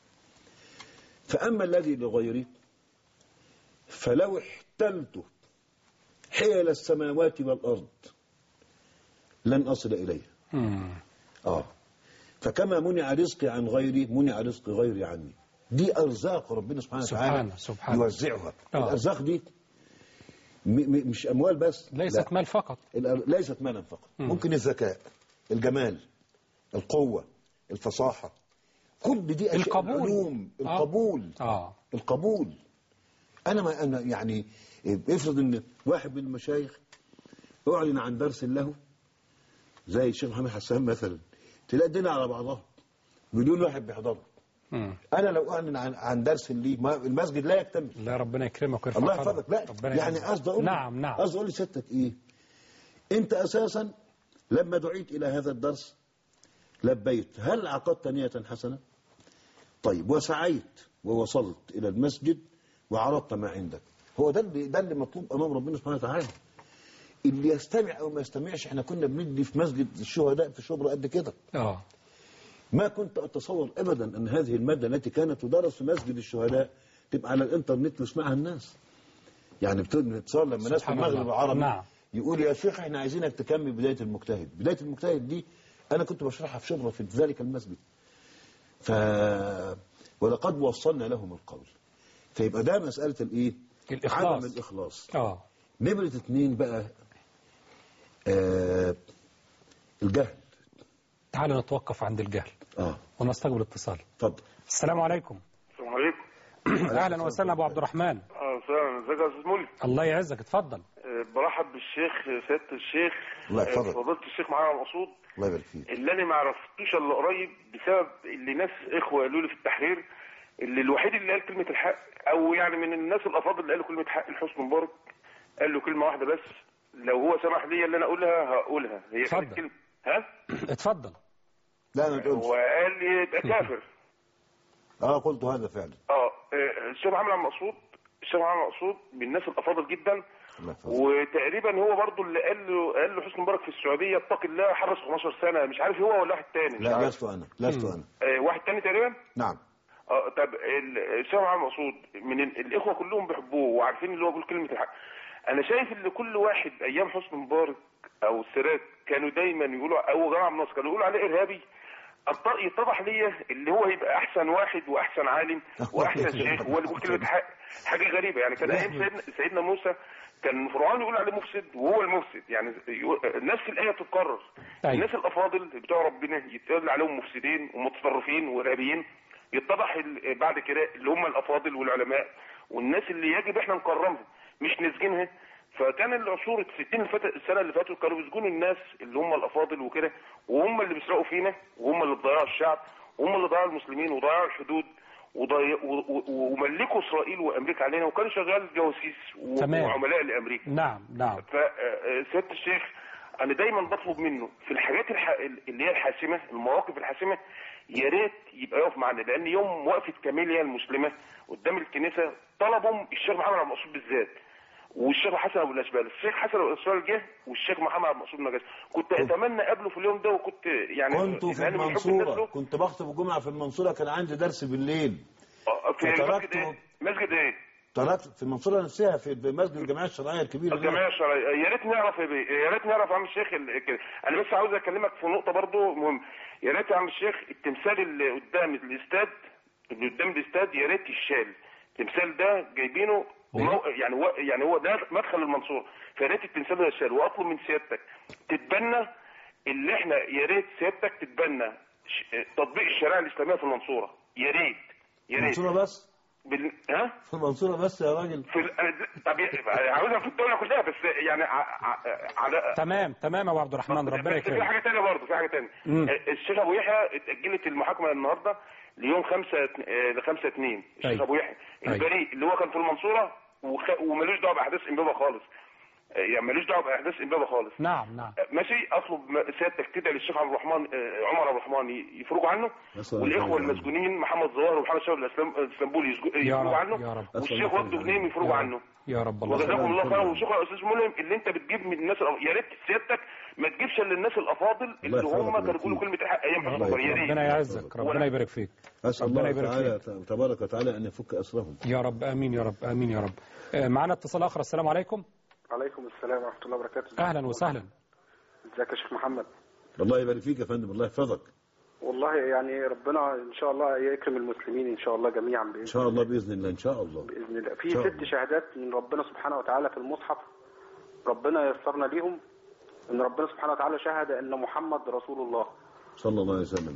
فأما الذي لغيري فلو احتلت حيل السماوات والأرض لن أصل إليه. فكما منع رزقي عن غيري منع رزق غيري عني. دي أرزاق ربنا سبحانه وتعالى يوزعها. الأرزاق دي مش أموال بس ليست مال فقط. ليست مالا فقط. ممكن الذكاء الجمال القوة الفصاحة كل دي أشياء العلوم القبول. أنا يعني افرض إن واحد من المشايخ أعلن عن درس له زي الشيخ محمد حسان مثلا تلاقي الدنيا على بعضها مليون واحد بيحضره. أنا لو أعلن عن درس لي المسجد لا يكتمل. لا ربنا يكرمك ويرفع الله يحفظك. لا يعني قصدي أقول نعم قصدي أقول لستك أنت أساسا لما دعيت إلى هذا الدرس لبيت. هل عقدت نية حسنة؟ طيب وسعيت ووصلت إلى المسجد وعرضت ما عندك. هو ده اللي مطلوب أمام ربنا سبحانه وتعالى. اللي يستمع او ما يستمعش، احنا كنا بندي في مسجد الشهداء في شبرا قد كده. ما كنت اتصور ابدا ان هذه الماده التي كانت تدرس في مسجد الشهداء تبقى على الانترنت ويسمعها الناس. يعني بتتصور لما ناس في المغرب العربي يقول يا شيخ احنا عايزينك تكمل بدايه المجتهد. بدايه المجتهد دي انا كنت بشرحها في شبرا في ذلك المسجد. ولقد وصلنا لهم القول. فيبقى ده مساله الايه؟ عدم الاخلاص. نمرة 2 بقى الجهل. تعالوا نتوقف عند الجهل ونستقبل اتصال. اتفضل. السلام عليكم. السلام عليكم. اهلا وسهلا ابو عبد الرحمن. وسهلا. ازيك يا استاذ مولي؟ الله يعزك. اتفضل. برحب بالشيخ سياده الشيخ فضيله الشيخ محمد مقصود. الله يبارك فيك. اللي انا ما عرفتوش الا قريب بسبب اللي ناس اخوه قالوا لي في التحرير، اللي الوحيد اللي قال كلمه الحق، او يعني من الناس الافاضل اللي قالوا كلمه حق، الحسن مبارك. قال له كلمه واحده بس، لو هو سمح لي اللي انا اقولها هقولها. هي كانت كلمه اتفضل. لا ما تقولش. هو قال لي يبقى كافر. قلت هذا فعلا. الشيخ محمد مقصود، الشيخ محمد مقصود من الناس الافاضل جدا، وتقريبا هو برضو اللي قال له حسني مبارك في السعوديه اتق الله حرس 12 سنه. مش عارف هو ولا واحد تاني. لا لست انا. واحد تاني تقريبا. نعم. طب الشيخ محمد مقصود من الاخوه كلهم بيحبوه وعارفين اللي هو بيقول كلمه الحق. انا شايف ان كل واحد ايام حسني مبارك او السادات كانوا دايما يقولوا، او جماعه من الناس كانوا يقولوا عليه ارهابي. يتضح ليا اللي هو يبقى احسن واحد واحسن عالم واحسن شيخ هو اللي بيقول كلمه حق. حاجه غريبه يعني. كان ايام سيدنا موسى كان فرعون يقول عليه مفسد وهو المفسد. يعني نفس الايه بتتكرر. الناس الافاضل بتوع ربنا يتقال عليهم مفسدين ومتطرفين وارهابيين. يتضح بعد كده اللي هم الافاضل والعلماء والناس اللي يجب احنا نكرمها مش نسجنها. فكان العصور 60 السنه اللي فاتوا كانوا بيسجنوا الناس اللي هم الافاضل وكده، وهم اللي بيسرقوا فينا، وهم اللي ضيعوا الشعب، وهم اللي ضيعوا المسلمين وضيعوا الحدود وملكوا اسرائيل وامريكا علينا، وكانوا شغال جواسيس وعملاء لامريكا. نعم. فسياده الشيخ انا دايما بطلب منه في الحاجات اللي هي الحاسمه، المواقف الحاسمه، يا ريت يبقى يقف معنا. لان يوم وقفه كاميليا المسلمه قدام الكنيسه طلبهم الشيخ محمد عبد المقصود بالذات والشيخ حسن ابو الاشبال. الشيخ حسن ابو الاشبال جه والشيخ محمد عبد المقصود ما جاش. كنت اتمنى اقابله في اليوم ده، وكنت يعني كنت في المنصوره، كنت بخطب الجمعه في المنصوره، كان عندي درس بالليل. في مسجد ايه؟ تركت في المنصوره نفسها في مسجد الجمعيه الشرعيه الكبيره. الجمعيه الشرعيه. يا ريت نعرف يا ريت نعرف يا عم الشيخ كده. انا بس عاوز اكلمك في نقطه برضو مهم. يا ريت يا عم الشيخ التمثال اللي قدام الاستاد، يا ريت يشال. التمثال ده جايبينه يعني هو ده مدخل المنصوره. فيا ريت التمثال ده يشال. واطلب من سيادتك تتبنى اللي احنا، يا ريت سيادتك تتبنى تطبيق الشريعه الاسلاميه في المنصوره. يا ريت المنصوره بس. في المنصوره بس يا راجل. طب عاوزها في الدوله كلها بس يعني على تمام يا ابو عبد الرحمن ربنا يكرمك. في حاجه ثانيه برضه، الشيخ ابو يحيى اتاجلت المحاكمه النهارده ليوم 5/2. الشيخ ابو يحيى البريء اللي هو كان في المنصوره ومالوش دعوه باحداث امبابه خالص. يعني مالوش دعوه باحداث امبابه خالص. نعم. ماشي. اطلب سيادتك تدعي للشيخ عبد الرحمن عمر عبد الرحمن يفرجوا عنه، والاخوه المسجونين محمد ظواهر ومحمد شاوي الاسلامبولي يفرجوا عنه، والشيخ وفد غنيم يفرجوا عنه. يا رب. وجزاكم الله خيرا. وشكرا يا استاذ ملهم اللي انت بتجيب من الناس. يا ريت سيادتك ما تجيبش الا الناس الافاضل اللي هم كانوا بيقولوا كلمه الحق ايام حسني مبارك. يا ريت. ربنا يعزك، ربنا يبارك فيك. اسال الله تعالى تبارك وتعالى ان يفك اسرهم. يا رب. امين يا رب. امين يا رب. معنا اتصال اخر. السلام عليكم. وعليكم السلام ورحمه الله وبركاته. اهلا وسهلا. ازيك يا شيخ محمد؟ الله يبارك فيك يا فندم. الله يحفظك. والله يعني ربنا ان شاء الله يكرم المسلمين ان شاء الله جميعا باذن الله. ان شاء الله باذن الله. ان شاء الله باذن الله. في 6 شهادات من ربنا سبحانه وتعالى في المصحف ربنا يسرنا ليهم، ان ربنا سبحانه وتعالى شهد ان محمد رسول الله صلى الله عليه وسلم.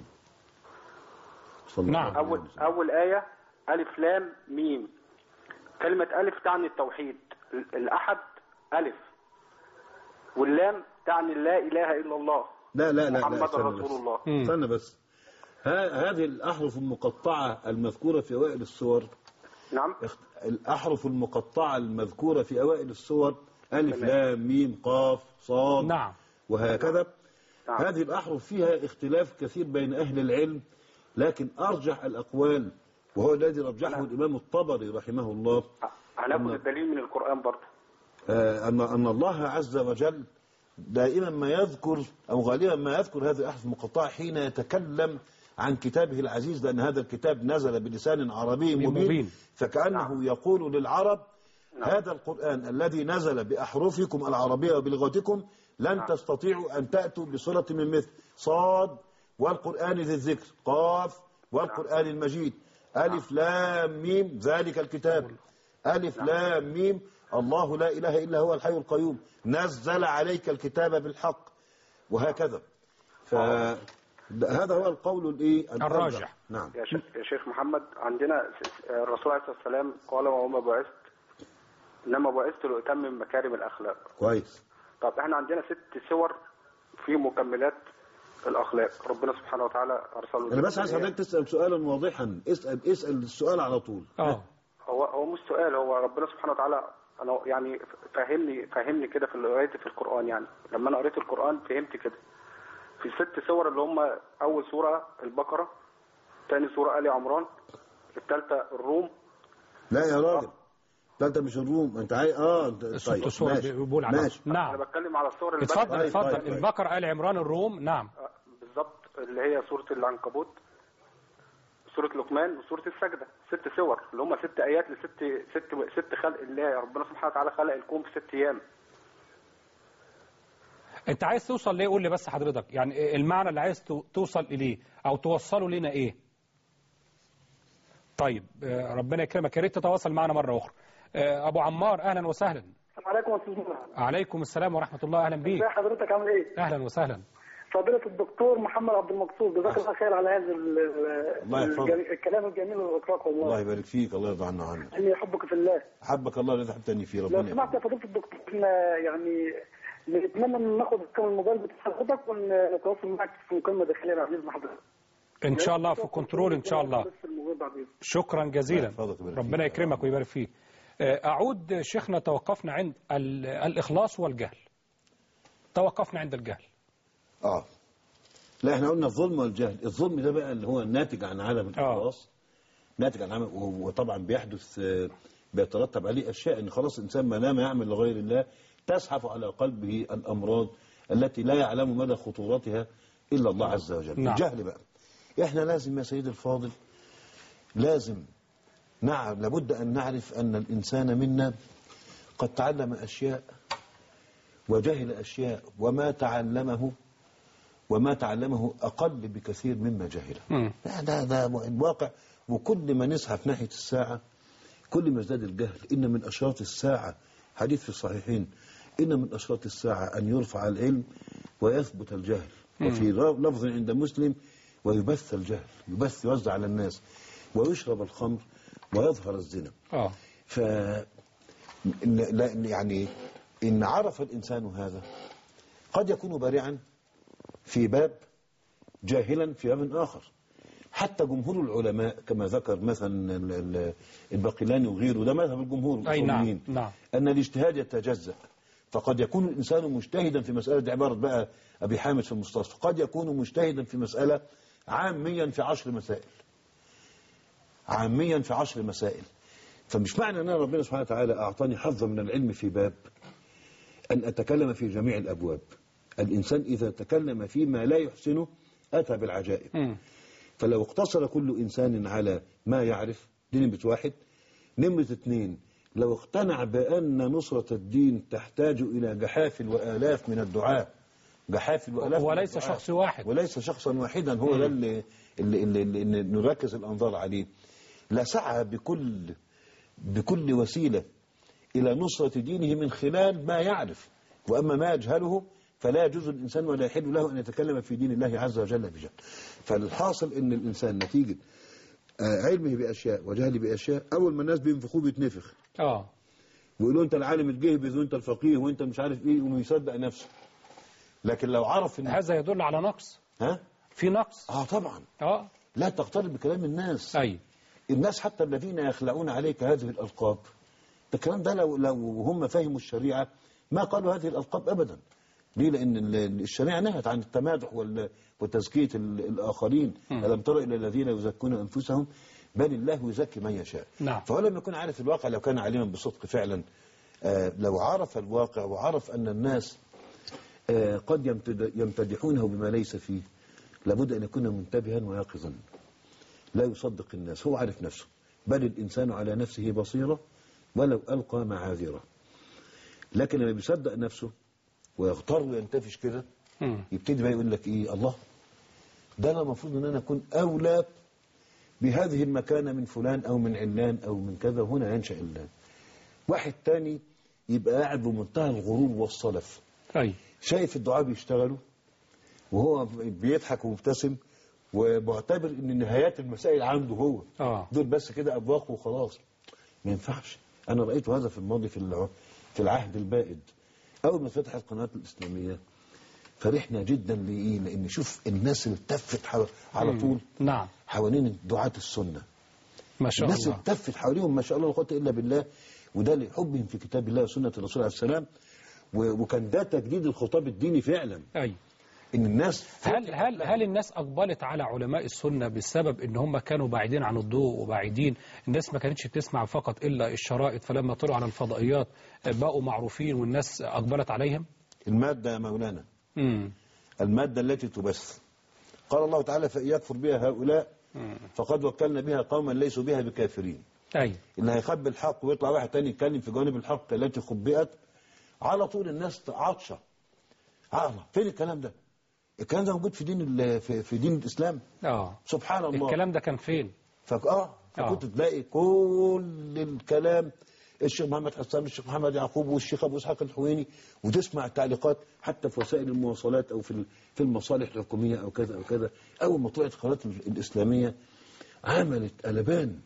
نعم. اول ايه الف لام ميم. كلمه الف تعني التوحيد، الاحد الف، واللام تعني لا اله الا الله. لا محمد رسول الله. استنى بس. هذه الأحرف المقطعة المذكورة في أوائل السور. نعم. الأحرف المقطعة المذكورة في أوائل السور ألف لام ميم قاف صاد. نعم. وهكذا. نعم. هذه الأحرف فيها اختلاف كثير بين أهل العلم، لكن أرجح الأقوال وهو الذي رجحه الإمام الطبري رحمه الله. هناخد الدليل من القرآن برضه. أن الله عز وجل دائما ما يذكر أو غالبا ما يذكر هذه الأحرف المقطعة حين يتكلم عن كتابه العزيز، لأن هذا الكتاب نزل بلسان عربي مبين، فكأنه يقول للعرب هذا القرآن الذي نزل بأحرفكم العربية وبلغتكم لن تستطيعوا أن تأتوا بصورة من مثل صاد والقرآن ذي الذكر، قاف والقرآن المجيد، ألف لام ميم ذلك الكتاب، ألف لام ميم الله لا إله إلا هو الحي القيوم نزل عليك الكتاب بالحق، وهكذا. فهذا هو القول الراجح. نعم. يا شيخ محمد، عندنا الرسول عليه الصلاة والسلام قال وما بعثت إنما بعثت لأتمم مكارم الأخلاق. كويس. طب احنا عندنا 6 سور في مكملات الأخلاق، ربنا سبحانه وتعالى أرسله. أنا بس عايز حضرتك تسأل سؤالا واضحا، اسأل السؤال على طول. هو مش سؤال، هو ربنا سبحانه وتعالى أنا يعني فهمني كده في قراءتي في القرآن، يعني لما أنا قريت القرآن فهمت كده في 6 سور اللي هم أول سورة البقرة، ثاني سورة آل عمران، الثالثة الروم. لا يا راجل، الثالثة مش الروم، أنت عايز طيب ماشي بيقول على نعم. أنا بتكلم على السور اللي اتفضل. البقرة، آل عمران، الروم. نعم بالظبط، اللي هي سورة العنكبوت، سورة لقمان، وسورة السجدة. 6 سور اللي هم 6 آيات ست خلق الله، ربنا سبحانه وتعالى خلق الكون في 6 أيام. انت عايز توصل ليه؟ قول لي بس حضرتك، يعني المعنى اللي عايز توصل اليه او توصله لنا ايه؟ طيب ربنا يكرمك، يا ريت تتواصل معنا مرة اخرى. ابو عمار، اهلا وسهلا. السلام عليكم ورحمة الله. عليكم السلام ورحمة الله، اهلا بيك. ازي حضرتك، عامل ايه؟ اهلا وسهلا. فضيلة الدكتور محمد عبد المقصود، جزاك الله خير على هذا الكلام الجميل والاقراء. والله الله يبارك فيك، الله يرضى عنا عنك. اني احبك في الله. حبك الله الذي احببتني فيه. ربنا لو سمحت يا فضيلة الدكتور، احنا يعني نتمنى ان ناخد الموبايل بتاع حضرتك ونتواصل معك في مكالمة داخلية بعد اذن حضرتك. ان شاء الله في كنترول ان شاء الله. شكرا جزيلا، ربنا يكرمك ويبارك فيك. اعود شيخنا، توقفنا عند الاخلاص والجهل. توقفنا عند الجهل. لا احنا قلنا الظلم والجهل. الظلم ده بقى اللي هو الناتج عن عدم الاخلاص، ناتج عن عدم، وطبعا بيترتب عليه اشياء، ان خلاص الانسان ما دام يعمل لغير الله تزحف على قلبه الامراض التي لا يعلم مدى خطورتها الا الله عز وجل. نعم. الجهل بقى احنا لازم يا سيدي الفاضل، لابد ان نعرف ان الانسان منا قد تعلم اشياء وجهل اشياء، وما تعلمه أقل بكثير مما جهله. ده الواقع. وكل ما نزحف ناحية الساعة كل ما ازداد الجهل. إن من أشراط الساعة، حديث في الصحيحين، إن من أشراط الساعة أن يرفع العلم ويثبت الجهل. وفي لفظ عند مسلم ويبث الجهل، يوزع على الناس، ويشرب الخمر ويظهر الزنا. يعني إن عرف الإنسان هذا قد يكون بارعا في باب، جاهلا في باب آخر. حتى جمهور العلماء كما ذكر مثلا الباقلاني وغيره، ده مذهب الجمهور الأصوليين، نعم. أن الاجتهاد يتجزأ. فقد يكون الإنسان مجتهدا في مسألة، دي عبارة بقى أبي حامد في المستصفى، قد يكون مجتهدا في مسألة عاميا في 10 مسائل. فمش معنى أن ربنا سبحانه وتعالى أعطاني حظا من العلم في باب أن أتكلم في جميع الأبواب. الإنسان إذا تكلم فيما لا يحسنه أتى بالعجائب. فلو اقتصر كل إنسان على ما يعرف، دي نمرة 1. نمرة 2، لو اقتنع بأن نصرة الدين تحتاج إلى جحافل وآلاف من الدعاء، جحافل وآلاف، وليس شخص واحد، وليس شخصا واحدا، هو ده اللي نركز الأنظار عليه، لسعى بكل وسيلة إلى نصرة دينه من خلال ما يعرف. وأما ما يجهله فلا يجوز الإنسان ولا يحل له أن يتكلم في دين الله عز وجل بجهل. فالحاصل أن الإنسان نتيجة علمه بأشياء وجهله بأشياء، أول ما الناس بينفخوه بيتنفخ، ويقولوا أنت العالم الجهبذ وأنت الفقيه وأنت مش عارف إيه، وما يصدق نفسه. لكن لو عرف إن هذا يدل على نقص، في نقص. طبعا. لا تقترب بكلام الناس. الناس حتى الذين يخلعون عليك هذه الألقاب، الكلام ده لو هم فهموا الشريعة ما قالوا هذه الألقاب أبدا. ليه؟ لأن الشريعة نهت عن التمادح وتزكية الآخرين. ألم ترى إلى الذين يزكون أنفسهم بل الله يزكي من يشاء. نعم. فهو لما يكون عارف الواقع، لو كان عالما بصدق فعلا لو عرف الواقع وعرف أن الناس قد يمتدحونه بما ليس فيه، لابد أن يكون منتبها ويقظا، لا يصدق الناس، هو عارف نفسه، بل الإنسان على نفسه بصيرة ولو ألقى معاذيره. لكن لما بيصدق نفسه ويغتر وينتفش كده، يبتدي بقى يقول لك إيه، الله ده أنا المفروض أن أنا أكون أولى بهذه المكانة من فلان أو من علان أو من كذا، هنا ينشأ علان. واحد تاني يبقى قاعد بمنتهى الغرور والصلف، شايف الدعاء بيشتغلوا وهو بيضحك ومبتسم ومعتبر ان نهايات المسائل عنده هو دول بس كده ابواق وخلاص. ما ينفعش. انا رأيت هذا في الماضي في العهد البائد. اول ما فتحت القناة الاسلامية فرحنا جدا لان شوف الناس اللي التفت على طول حوالين دعاة السنة، ما شاء الله، الناس اللي التفت حواليهم ما شاء الله لا قوة الا بالله، وده لحبهم في كتاب الله وسنة الرسول عليه السلام. وكان ده تجديد الخطاب الديني فعلا. إن الناس هل الناس أقبلت على علماء السنة بسبب إن هم كانوا بعيدين عن الضوء وبعيدين، الناس ما كانتش تسمع فقط إلا الشرائط، فلما طلعوا على الفضائيات بقوا معروفين والناس أقبلت عليهم؟ المادة يا مولانا، المادة التي تبث، قال الله تعالى فإن يكفر بها هؤلاء فقد وكلنا بها قوما ليسوا بها بكافرين. اللي هيخبي الحق ويطلع واحد تاني يتكلم في جوانب الحق التي خبئت، على طول الناس عطشة. فين الكلام ده؟ الكلام ده موجود في دين الإسلام. سبحان الله. الكلام ده كان فين؟ فكنت تلاقي كل الكلام الشيخ محمد حسان والشيخ محمد يعقوب والشيخ أبو إسحاق الحويني، وتسمع التعليقات حتى في وسائل المواصلات أو في المصالح الحكومية أو كذا أو كذا. أول ما طلعت القناة الإسلامية عملت قلبان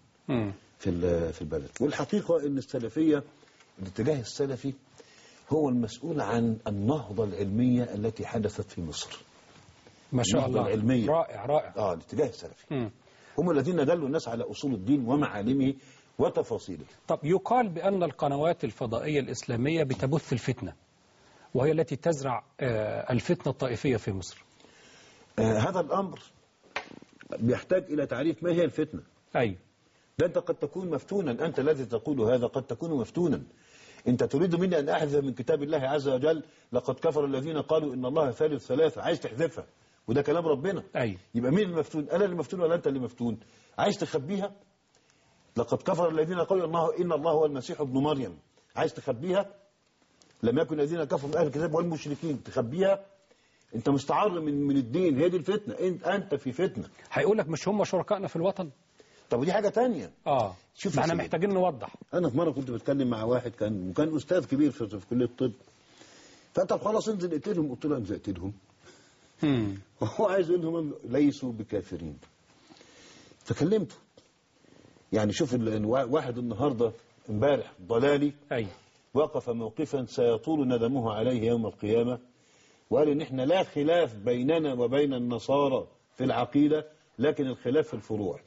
في البلد. والحقيقة إن السلفية، الاتجاه السلفي هو المسؤول عن النهضة العلمية التي حدثت في مصر. ما شاء الله، العلمية. رائع. الاتجاه السلفي هم الذين دلوا الناس على أصول الدين ومعالمه وتفاصيله. طب يقال بأن القنوات الفضائية الإسلامية بتبث الفتنة، وهي التي تزرع الفتنة الطائفية في مصر. هذا الأمر بيحتاج إلى تعريف ما هي الفتنة. ده أنت قد تكون مفتونا، أنت الذي تقول هذا قد تكون مفتونا. أنت تريد مني أن أحذف من كتاب الله عز وجل لقد كفر الذين قالوا إن الله ثالث ثلاثة، عايز تحذفها، وده كلام ربنا. يبقى مين المفتون؟ أنا اللي مفتون ولا أنت اللي مفتون؟ عايز تخبيها؟ لقد كفر الذين قالوا إن الله هو المسيح ابن مريم، عايز تخبيها؟ لم يكن الذين كفروا من أهل الكتاب والمشركين، تخبيها؟ أنت مستعار من الدين، هي دي الفتنة. أنت في فتنة. هيقول لك مش هم شركائنا في الوطن؟ طب ودي حاجة تانية. شوف احنا محتاجين نوضح. أنا في مرة كنت بتكلم مع واحد كان أستاذ كبير في كلية الطب، فطب خلاص انزل اقتلهم. قلت له انزل اقتلهم. وهو عايز يقول لهم ليسوا بكافرين. فكلمته. يعني شوف واحد النهارده امبارح ضلالي وقف موقفا سيطول ندمه عليه يوم القيامة، وقال ان احنا لا خلاف بيننا وبين النصارى في العقيدة، لكن الخلاف في الفروع.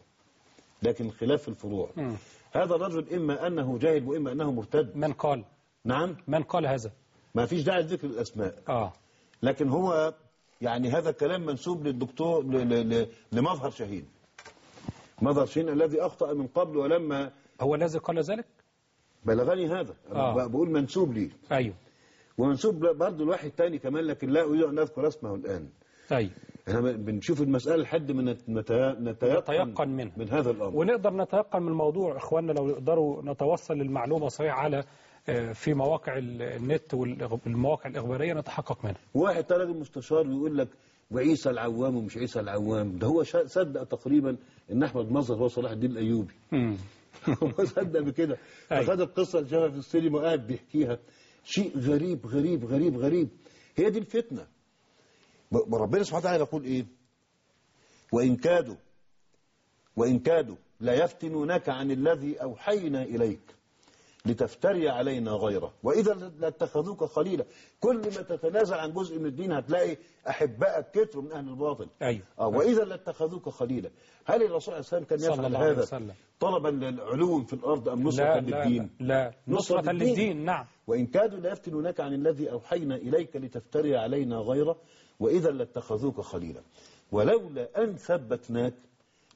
هذا الرجل إما أنه جاهل وإما أنه مرتد. من قال؟ نعم، من قال هذا؟ ما فيش داعي لذكر الأسماء. لكن هو يعني هذا الكلام منسوب للدكتور لمظهر شاهين. مظهر شاهين الذي أخطأ من قبل، ولما هو الذي قال ذلك؟ بلغني هذا. بقول منسوب لي. ومنسوب برضه لواحد تاني كمان، لكن لا أريد أن أذكر اسمه الآن. احنا بنشوف المسألة لحد ما نتيقن من هذا الأمر، ونقدر نتيقن من الموضوع. إخواننا لو يقدروا نتوصل للمعلومة صحيحة على في مواقع النت والمواقع الإخبارية نتحقق منها. واحد تلاقي المستشار يقول لك وعيسى العوام ومش عيسى العوام، ده هو صدق تقريبا ان احمد مظهر هو صلاح الدين الايوبي. هو صدق بكده. فخد القصه اللي شافها في السينما وقاعد بيحكيها. شيء غريب غريب غريب غريب. هي دي الفتنه. ربنا سبحانه وتعالى يقول ايه؟ وإن كادوا لا يفتنونك عن الذي أوحينا إليك لتفتري علينا غيره وإذا لاتخذوك خليلا. كل ما تتنازل عن جزء من الدين هتلاقي أحبائك كتر من أهل الباطل. وإذا لاتخذوك خليلا. هل الرسول عليه السلام كان يفعل هذا طلبا للعلو في الأرض أم نصرة للدين؟ لا نصرة للدين. نعم. وإن كادوا لا يفتنونك عن الذي أوحينا إليك لتفتري علينا غيره وإذا لاتخذوك خليلا ولولا أن ثبتناك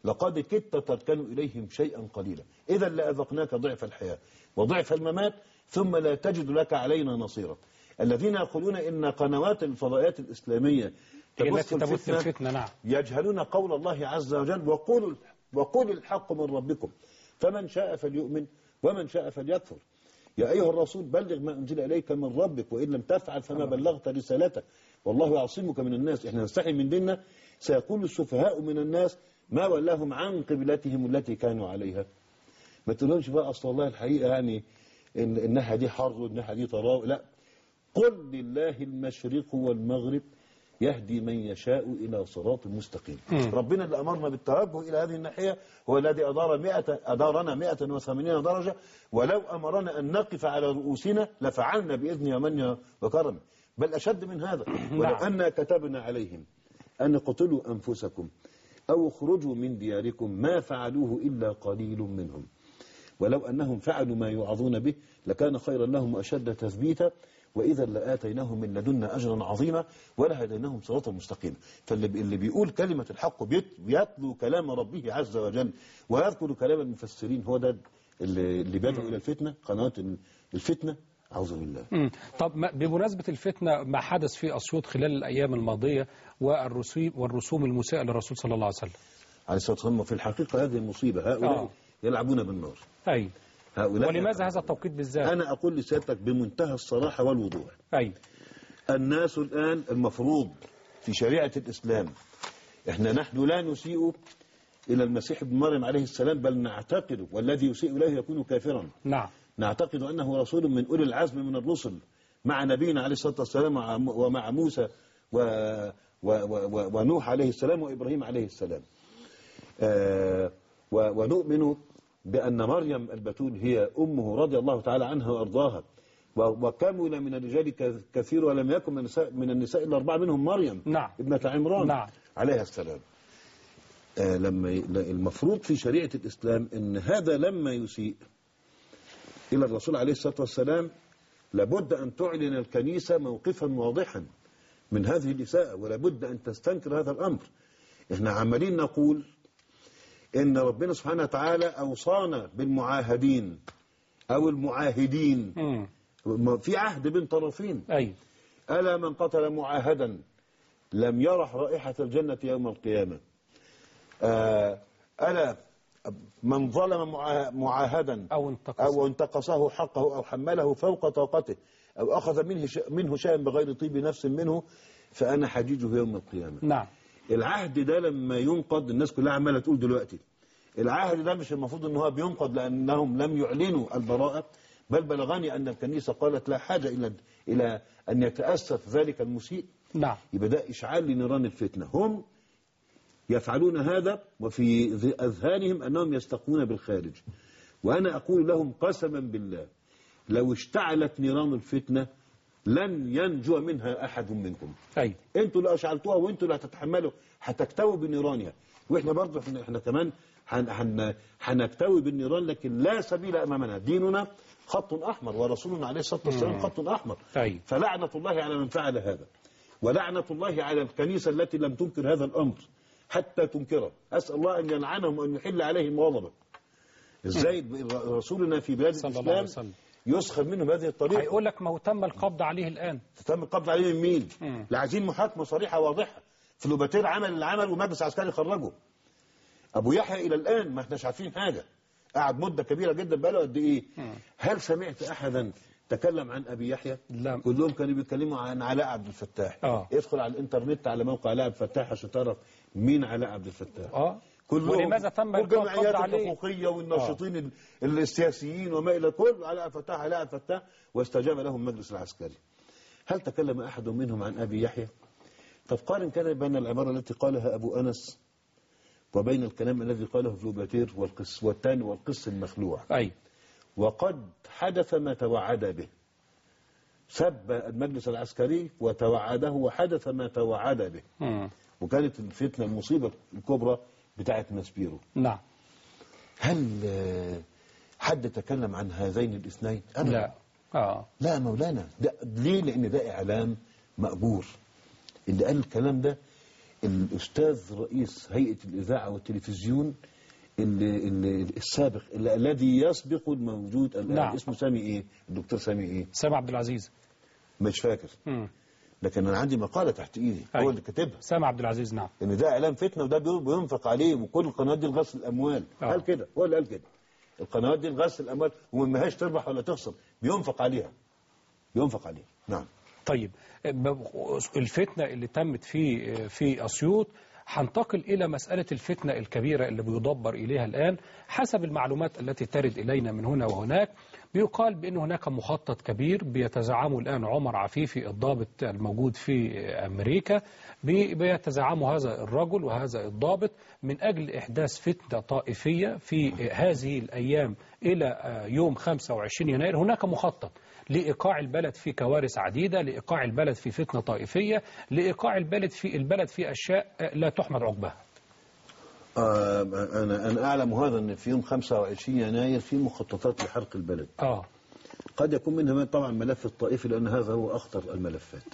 لقد كدت تركن إليهم شيئا قليلا إذا لأذقناك ضعف الحياة وضعف الممات ثم لا تجد لك علينا نصيرا. الذين يقولون إن قنوات الفضائيات الإسلامية تبث الفتنة نعم. يجهلون قول الله عز وجل وقول الحق من ربكم فمن شاء فليؤمن ومن شاء فليكفر. يا أيها الرسول بلغ ما أنزل إليك من ربك وإن لم تفعل فما بلغت رسالته والله يعصمك من الناس. إحنا نستحي من ديننا. سيقول السفهاء من الناس ما ولاهم عن قبلتهم التي كانوا عليها. ما تقولهمش بقى أصل والله الحقيقة يعني إنها دي حر وإنها دي طراوة. لا، قل لله المشرق والمغرب يهدي من يشاء إلى صراط مستقيم. ربنا اللي أمرنا بالتوجه إلى هذه الناحية هو الذي أدارنا 180 درجة، ولو أمرنا أن نقف على رؤوسنا لفعلنا بإذنه ومنه وكرمه، بل أشد من هذا. ولو أن كتبنا عليهم أن اقتلوا أنفسكم أو اخرجوا من دياركم ما فعلوه إلا قليل منهم ولو أنهم فعلوا ما يوعظون به لكان خيرا لهم وأشد تثبيتا وإذا لآتيناهم من لدنا أجرا عظيما ولهديناهم صراطا مستقيما. فاللي بيقول كلمة الحق بيتلو كلام ربه عز وجل ويذكر كلام المفسرين هو ده اللي بيدعو إلى الفتنة، قنوات الفتنة. أعوذ بالله. طب بمناسبة الفتنة ما حدث في أسيوط خلال الأيام الماضية والرسوم المسيئة للرسول صلى الله عليه وسلم عليه الصلاة والسلام، في الحقيقة هذه المصيبة. هؤلاء يلعبون بالنار. أي. ولماذا هذا التوقيت بالذات؟ أنا أقول لسيادتك بمنتهى الصراحة والوضوح. أي. الناس الآن المفروض في شريعة الإسلام نحن لا نسيء إلى المسيح ابن مريم عليه السلام بل نعتقد والذي يسيء إليه يكون كافرا. نعم. نعتقد أنه رسول من أولي العزم من الرسل مع نبينا عليه الصلاة والسلام ومع موسى ونوح عليه السلام وإبراهيم عليه السلام. ونؤمن بأن مريم البتول هي أمه رضي الله تعالى عنها وأرضاها، وكمل من الرجال كثير ولم يكن من النساء إلا 4 منهم مريم. نعم. ابنة عمران. نعم. عليها السلام. لما المفروض في شريعة الإسلام أن هذا لما يسيء إلى الرسول عليه الصلاة والسلام لابد أن تعلن الكنيسة موقفا واضحا من هذه الإساءة ولابد أن تستنكر هذا الأمر. إحنا عمالين نقول إن ربنا سبحانه وتعالى أوصانا بالمعاهدين أو المعاهدين في عهد بين طرفين. أي. ألا من قتل معاهدا لم يرح رائحة الجنة يوم القيامة. ألا من ظلم معاهدا أو انتقصه حقه أو حمله فوق طاقته أو أخذ منه شيئا بغير طيب نفس منه فأنا حجيجه يوم القيامة. نعم. العهد ده لما ينقض الناس كلها عمالة تقول دلوقتي العهد ده مش المفروض ان هو بينقض لأنهم لم يعلنوا البراءة، بل بلغني أن الكنيسة قالت لا حاجة إلى أن يتأسف ذلك المسيء. نعم. يبقى ده إشعال لنيران الفتنة. هم يفعلون هذا وفي أذهانهم أنهم يستقون بالخارج، وأنا أقول لهم قسما بالله لو اشتعلت نيران الفتنة لن ينجو منها أحد منكم. أي. أنتوا اللي أشعلتوها وأنتوا اللي هتتحملوا هتكتووا بنيرانها، وإحنا برضه إحنا كمان هنكتوي بالنيران، لكن لا سبيل أمامنا. ديننا خط أحمر ورسولنا عليه الصلاة والسلام خط أحمر. أي. فلعنة الله على من فعل هذا ولعنة الله على الكنيسة التي لم تنكر هذا الأمر حتى تنكره. أسأل الله أن يلعنهم وأن يحل عليهم غضبه. إزاي رسولنا في بلاد الإسلام يسخر منه بهذه الطريقة؟ هيقول لك ما هو تم القبض عليه الآن. تم القبض عليه من مين؟ لا عايزين محاكمة صريحة واضحة. فلوباتير عمل اللي عمل ومجلس عسكري خرجه. أبو يحيى إلى الآن ما احناش عارفين حاجة، قعد مدة كبيرة جدا بقاله قد إيه؟ هل سمعت أحدا تكلم عن أبي يحيى؟ لا. كلهم كانوا بيتكلموا عن علاء عبد الفتاح. ادخل على الإنترنت على موقع علاء عبد الفتاح عشان تعرف مين علاء عبد الفتاح. ولماذا تم الجمعيات الحقوقية والناشطين السياسيين وما إلى كل علاء الفتاح علاء الفتاح، واستجاب لهم المجلس العسكري. هل تكلم أحد منهم عن أبي يحيى؟ طب قارن كان بين العبارة التي قالها أبو أنس وبين الكلام الذي قاله فلوباتير والثاني والقس المخلوع. أي. وقد حدث ما توعد به. سب المجلس العسكري وتوعده وحدث ما توعد به. وكانت الفتنة المصيبة الكبرى بتاعت ماسبيرو. نعم. هل حد تكلم عن هذين الاثنين؟ لا. لا مولانا. ليه؟ لأن ده إعلام مأجور. اللي قال الكلام ده الأستاذ رئيس هيئة الإذاعة والتلفزيون السابق الذي يسبق الموجود الآن. نعم. اسمه سامي إيه؟ الدكتور سامي إيه؟ سامي عبد العزيز. مش فاكر. لكن أنا عندي مقالة تحت إيدي هو اللي كاتبها. سامي عبد العزيز. نعم. إن ده إعلام فتنة وده بينفق عليه، وكل القنوات دي لغسل الأموال. قال كده، هو اللي قال كده. القنوات دي لغسل الأموال وما هيش تربح ولا تخسر، بينفق عليها. نعم. طيب الفتنة اللي تمت في أسيوط، هنتقل إلى مسألة الفتنة الكبيرة اللي بيدبر إليها الآن. حسب المعلومات التي ترد إلينا من هنا وهناك، بيقال بأن هناك مخطط كبير بيتزعمه الآن عمر عفيفي الضابط الموجود في أمريكا، بيتزعمه هذا الرجل وهذا الضابط من أجل إحداث فتنة طائفية في هذه الأيام إلى يوم 25 يناير. هناك مخطط لإيقاع البلد في كوارث عديدة، لإيقاع البلد في فتنة طائفية، لإيقاع البلد في أشياء لا تحمد عقبها. أنا أعلم هذا أن في يوم 25 يناير في مخططات لحرق البلد. قد يكون منها طبعا ملف الطائفي، لأن هذا هو أخطر الملفات.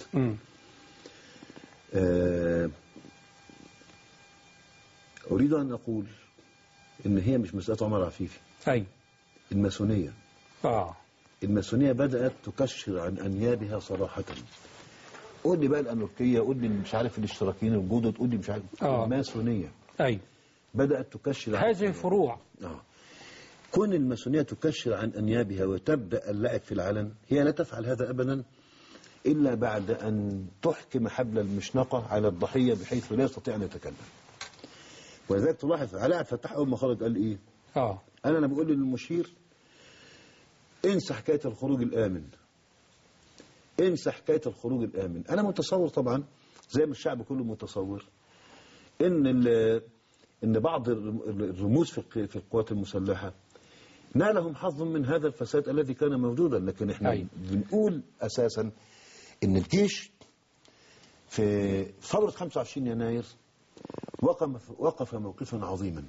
أريد أن أقول إن هي مش مسألة عمر عفيفي. الماسونية. الماسونية بدأت تكشر عن أنيابها صراحة. قول لي بقى الأمريكية، قول لي مش عارف الاشتراكيين الجدد، قول لي مش عارف. الماسونية بدأت تكشر عن هذه الفروع. كون الماسونية تكشر عن أنيابها وتبدأ اللعب في العلن، هي لا تفعل هذا أبدا إلا بعد أن تحكم حبل المشنقة على الضحية بحيث لا يستطيع أن يتكلم. ولذلك تلاحظ علاء عبد الفتاح أول ما خرج قال إيه؟ أنا بقول للمشير انسى حكاية الخروج الآمن. أنا متصور طبعا زي ما الشعب كله متصور إن بعض الرموز في القوات المسلحة نالهم حظ من هذا الفساد الذي كان موجودا. لكن احنا بنقول أساسا إن الجيش في ثورة 25 يناير وقف موقفا عظيما.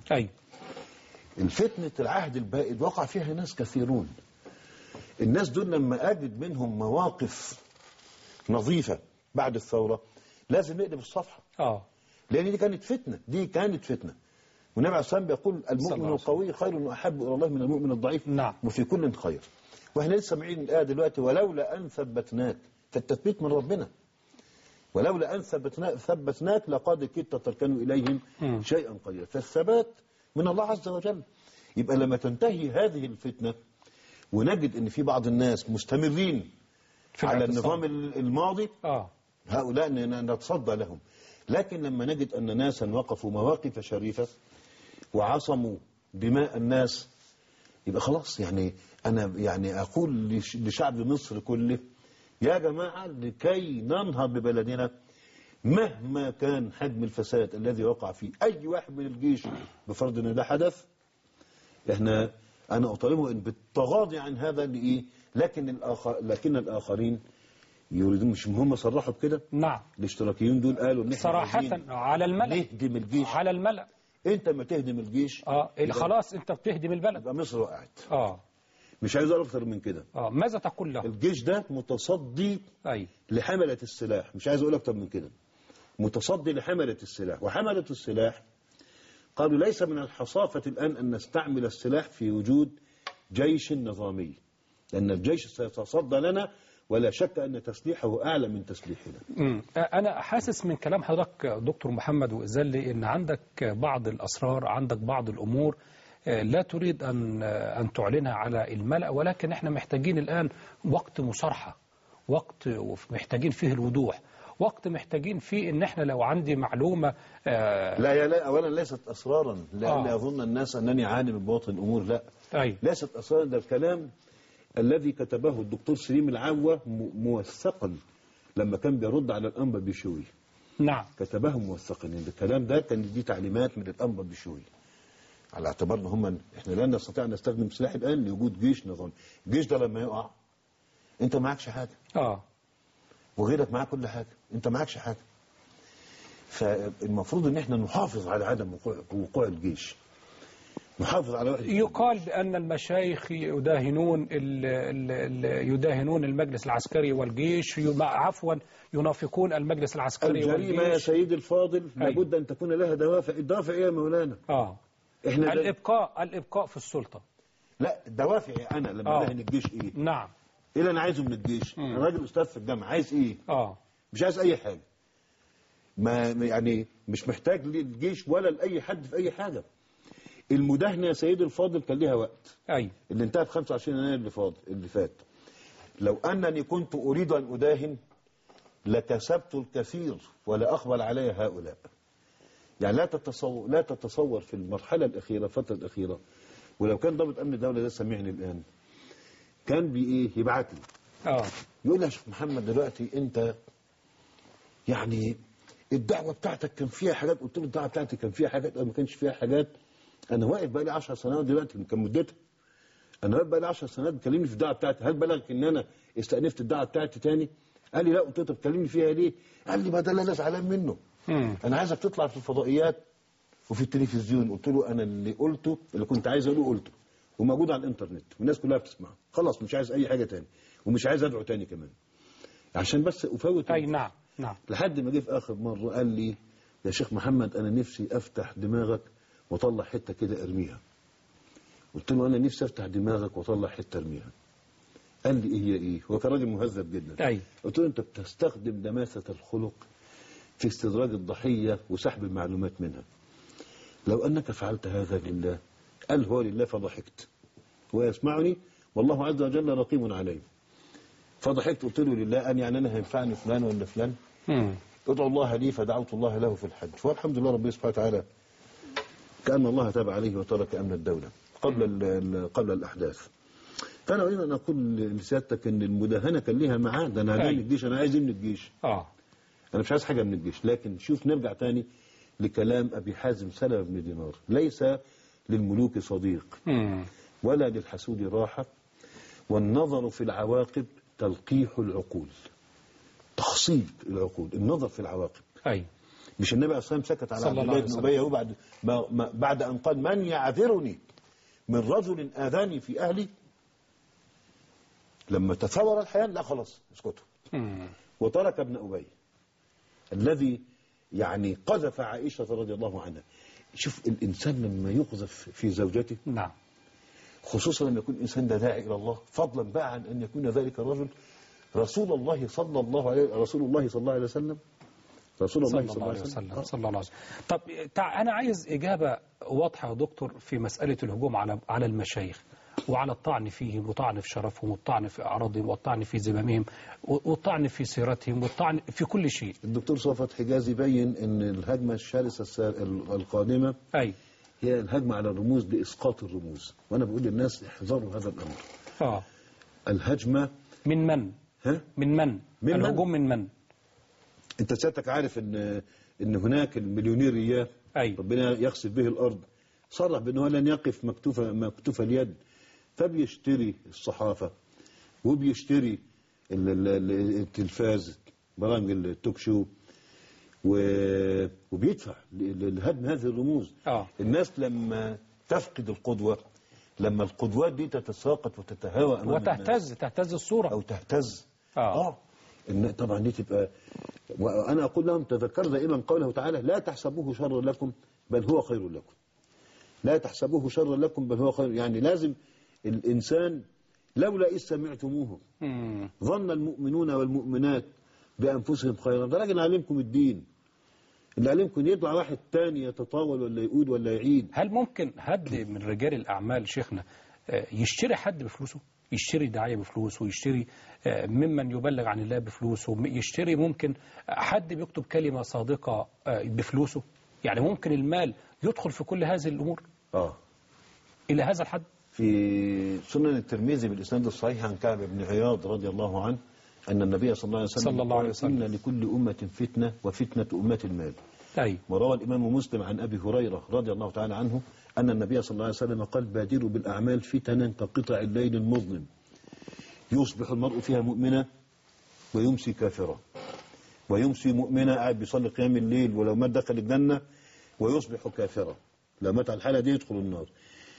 الفتنة العهد البائد وقع فيها ناس كثيرون. الناس دول لما أجد منهم مواقف نظيفة بعد الثورة لازم نقلب الصفحة. لأن دي كانت فتنة. والنبي عليه الصلاة والسلام بيقول المؤمن القوي خير وأحب إلى الله من المؤمن الضعيف. وفي كل خير. واحنا لسه سامعين الآية دلوقتي ولولا أن ثبتناك، فالتثبيت من ربنا. ولولا أن ثبتناك لقد كدت تركنوا إليهم شيئا قليلا. فالثبات من الله عز وجل. يبقى لما تنتهي هذه الفتنة ونجد ان في بعض الناس مستمرين على النظام الماضي، هؤلاء نتصدى لهم. لكن لما نجد ان ناسا وقفوا مواقف شريفة وعصموا دماء الناس، يبقى خلاص. انا اقول لشعب مصر كله يا جماعة لكي ننهض ببلدنا مهما كان حجم الفساد الذي وقع فيه اي واحد من الجيش، بفرض ان ده حدث، أنا أطالبه بالتغاضي عن هذا لإيه؟ لكن الآخرين يريدون، مش هم صرحوا بكده؟ الاشتراكيين دول قالوا إن إحنا صراحة على الملأ. نهدم الجيش على الملأ. أنت ما تهدم الجيش خلاص أنت بتهدم البلد. يبقى مصر وقعت. مش عايز أقول أكتر من كده. ماذا تقول له؟ الجيش ده متصدي لحملة السلاح. مش عايز أقول أكتر من كده. متصدي لحملة السلاح. وحملة السلاح قالوا ليس من الحصافة الآن أن نستعمل السلاح في وجود جيش نظامي، لأن الجيش سيتصدى لنا ولا شك أن تسليحه أعلى من تسليحنا. أنا حاسس من كلام حضرتك دكتور محمد وإزلي إن عندك بعض الأسرار، عندك بعض الأمور لا تريد أن تعلنها على الملأ، ولكن إحنا محتاجين الآن وقت مصارحة، وقت محتاجين فيه الوضوح، وقت محتاجين فيه ان احنا لو عندي معلومة لا اولا ليست اسرارا، لا يظن الناس انني عالم بباطن الامور. لا ليست اسرارا. ده الكلام الذي كتبه الدكتور سليم العوة موثقا لما كان بيرد على الانبا بشوي. كتبه موثقا. الكلام ده كان دي تعليمات من الانبا بشوي على اعتبار ان احنا لا نستطيع ان نستخدم سلاح الان لوجود جيش نظامي. الجيش ده لما يقع انت معكش حاجه. وغيرك معاه كل حاجة، انت معكش حاجة. فالمفروض ان احنا نحافظ على عدم وقوع الجيش. محافظ على وحدة. يقال بأن المشايخ يداهنون يداهنون المجلس العسكري والجيش، عفوا ينافقون المجلس العسكري والجيش. الجريمة يا سيدي الفاضل لابد أن تكون لها دوافع. الدوافع إيه يا مولانا؟ إحنا الإبقاء في السلطة. لا دوافعي أنا لما أدهن الجيش إيه؟ نعم. إيه اللي أنا عايزه من الجيش؟ أنا راجل أستاذ في الجامعة، عايز إيه؟ مش عايز أي حاجة. ما يعني مش محتاج للجيش ولا لأي حد في أي حاجة. المداهنة يا سيدي الفاضل كان لها وقت. اللي انتهى في 25 يناير اللي فات. لو أنني كنت أريد أن أداهن لكسبت الكثير ولا أقبل علي هؤلاء. يعني لا تتصور في المرحلة الأخيرة، الفترة الأخيرة، ولو كان ضابط أمن الدولة ده سمعني الآن كان بإيه يبعت لي يقول لي يا شيخ محمد دلوقتي أنت يعني الدعوة بتاعتك كان فيها حاجات. قلت له الدعوة بتاعتي كان فيها حاجات أو ما كانش فيها حاجات. أنا واقف بقى لي 10 سنوات دلوقتي كان مدتها. أنا واقف بقى لي 10 سنوات بكلمني في الدعوة بتاعتي. هل بلغك إن أنا استأنفت الدعوة بتاعتي تاني؟ قال لي لا. قلت له طب بتكلمني فيها ليه؟ قال لي ما ده اللي أنا زعلان منه. أنا عايزك تطلع في الفضائيات وفي التلفزيون. قلت له أنا اللي قلته اللي كنت عايز أقوله قلته وموجود على الإنترنت والناس كلها بتسمعه. خلاص مش عايز أي حاجة تاني ومش عايز أدعو تاني كمان عشان بس أفوت. نعم. لحد ما جه في آخر مرة قال لي يا شيخ محمد أنا نفسي أفتح دماغك وطلع حتة كده أرميها. قلت له أنا نفسي أفتح دماغك وطلع حتة أرميها. قال لي إيه هي إيه؟ هو كان راجل مهذب جدا. قلت له أنت بتستخدم دماثة الخلق في استدراج الضحية وسحب المعلومات منها. لو أنك فعلت هذا لله. قال هو لله فضحكت ويسمعني والله عز وجل رقيب عليه. فضحكت قلت له لله أن يعني أنا هينفعني فلان ولا فلان. ادعو الله لي فدعوت الله له في الحج. والحمد لله ربنا سبحانه وتعالى كأن الله تاب عليه وترك أمن الدولة قبل الأحداث. فأنا أريد أن أقول لسيادتك أن المداهنة كان لها معاد. أنا هداني الجيش. أنا عايز من الجيش. أنا مش عايز حاجة من الجيش. لكن شوف نرجع تاني لكلام أبي حازم سلمة بن دينار. ليس للملوك صديق ولا للحسود راحة والنظر في العواقب تلقيح العقول. تخصيب العقول. النظر في العواقب. مش النبي عليه الصلاة والسلام سكت على عبد الله بن أبي بعد أن قال من يعذرني من رجل آذاني في أهلي. لما تثور الحياة لا خلاص اسكتوا. وترك ابن أبي الذي يعني قذف عائشة رضي الله عنها. شوف الإنسان لما يقذف في زوجته. نعم. خصوصا لما يكون الإنسان ده داعي إلى الله فضلا بقى عن أن يكون ذلك الرجل رسول الله صلى الله عليه وسلم. طب أنا عايز إجابة واضحة يا دكتور في مسألة الهجوم على المشايخ وعلى الطعن فيهم وطعن في شرفهم والطعن في أعراضهم والطعن في زمامهم والطعن في سيرتهم والطعن في كل شيء. الدكتور صفوت حجازي بين أن الهجمة الشرسة القادمة هي الهجمة على الرموز لإسقاط الرموز. وأنا بقول للناس احذروا هذا الأمر. الهجمة من من؟ من الهجوم من من؟ أنت سيادتك عارف إن هناك المليونير إياه ربنا يخسف به الأرض صرح بأنه لن يقف مكتوف اليد. فبيشتري الصحافة وبيشتري التلفاز برامج التوك شو وبيدفع لهدم هذه الرموز. الناس لما تفقد القدوة لما القدوات دي تتساقط وتتهاوى أمام تهتز الصورة أو تهتز. إن طبعا دي تبقى. وأنا أقول لهم تذكر دائما قوله تعالى لا تحسبوه شرا لكم بل هو خير لكم. لا تحسبوه شرا لكم بل هو خير. يعني لازم الإنسان لولا إذ سمعتموه ظن المؤمنون والمؤمنات بأنفسهم خيرا. ده راجل علمكم الدين اللي علمكم يطلع واحد تاني يتطاول ولا يقود ولا يعيد. هل ممكن حد من رجال الأعمال شيخنا يشتري حد بفلوسه؟ يشتري داعية بفلوسه ويشتري ممن يبلغ عن الله بفلوسه يشتري ممكن حد بيكتب كلمة صادقة بفلوسه. يعني ممكن المال يدخل في كل هذه الأمور إلى هذا الحد. في سنن الترمذي بالإسناد الصحيح عن كعب بن عياض رضي الله عنه أن النبي صلى الله عليه وسلم إن لكل أمة فتنة وفتنة أمة المال. وروى الإمام مسلم عن أبي هريرة رضي الله تعالى عنه أن النبي صلى الله عليه وسلم قال بادروا بالأعمال فتنا كقطع الليل المظلم يصبح المرء فيها مؤمنا ويمسي كافرا ويمسي مؤمنا قاعد بيصلي قيام الليل ولو مات دخل الجنة ويصبح كافرا لو مات على الحالة دي يدخل النار.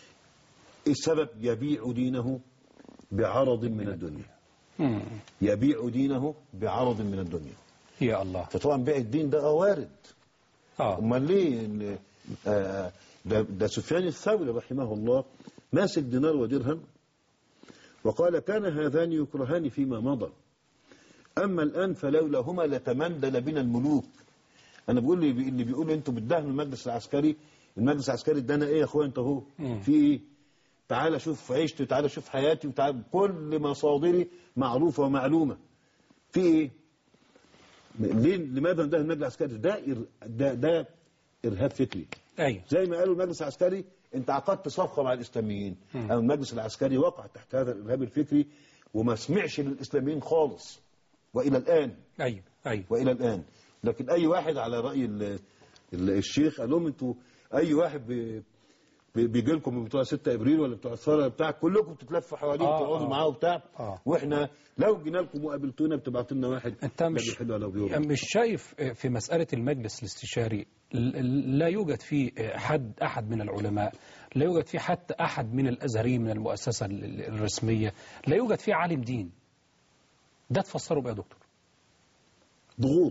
السبب يبيع دينه بعرض من الدنيا. يبيع دينه بعرض من الدنيا. يا الله. فطبعا بيع الدين ده وارد. امال ليه؟ ده سفيان الثوري رحمه الله ماسك دينار ودرهم وقال كان هذان يكرهان فيما مضى، اما الان فلولاهما لتمندل بنا الملوك. انا بقول لي اللي بيقول انتوا بتدهنوا المجلس العسكري، المجلس العسكري ادانا ايه يا اخويا؟ انت اهو في ايه؟ تعال شوف عيشتي وتعال شوف حياتي وتعال، كل مصادري معروفه ومعلومه. في ايه؟ ليه؟ لماذا ندهن المجلس العسكري؟ ده ارهاب فكري. ايوه. زي ما قالوا المجلس العسكري انت عقدت صفقه مع الاسلاميين، او المجلس العسكري وقع تحت هذا الارهاب الفكري وما سمعش للاسلاميين خالص والى الان. ايوه والى الان. لكن اي واحد على راي الشيخ قال لهم انتوا اي واحد بيجي لكم بتوع 6 ابريل ولا بتوع الثوره بتاع كلكم بتتلفوا حواليه وتقعدوا معاه وبتاع، واحنا لو جينا لكم وقابلتونا بتبعتوا لنا واحد. انت مش شايف في مساله المجلس الاستشاري لا يوجد فيه احد من العلماء، لا يوجد فيه حتى احد من الازهريين من المؤسسه الرسميه، لا يوجد فيه عالم دين؟ ده تفسره بقى يا دكتور؟ ضغوط.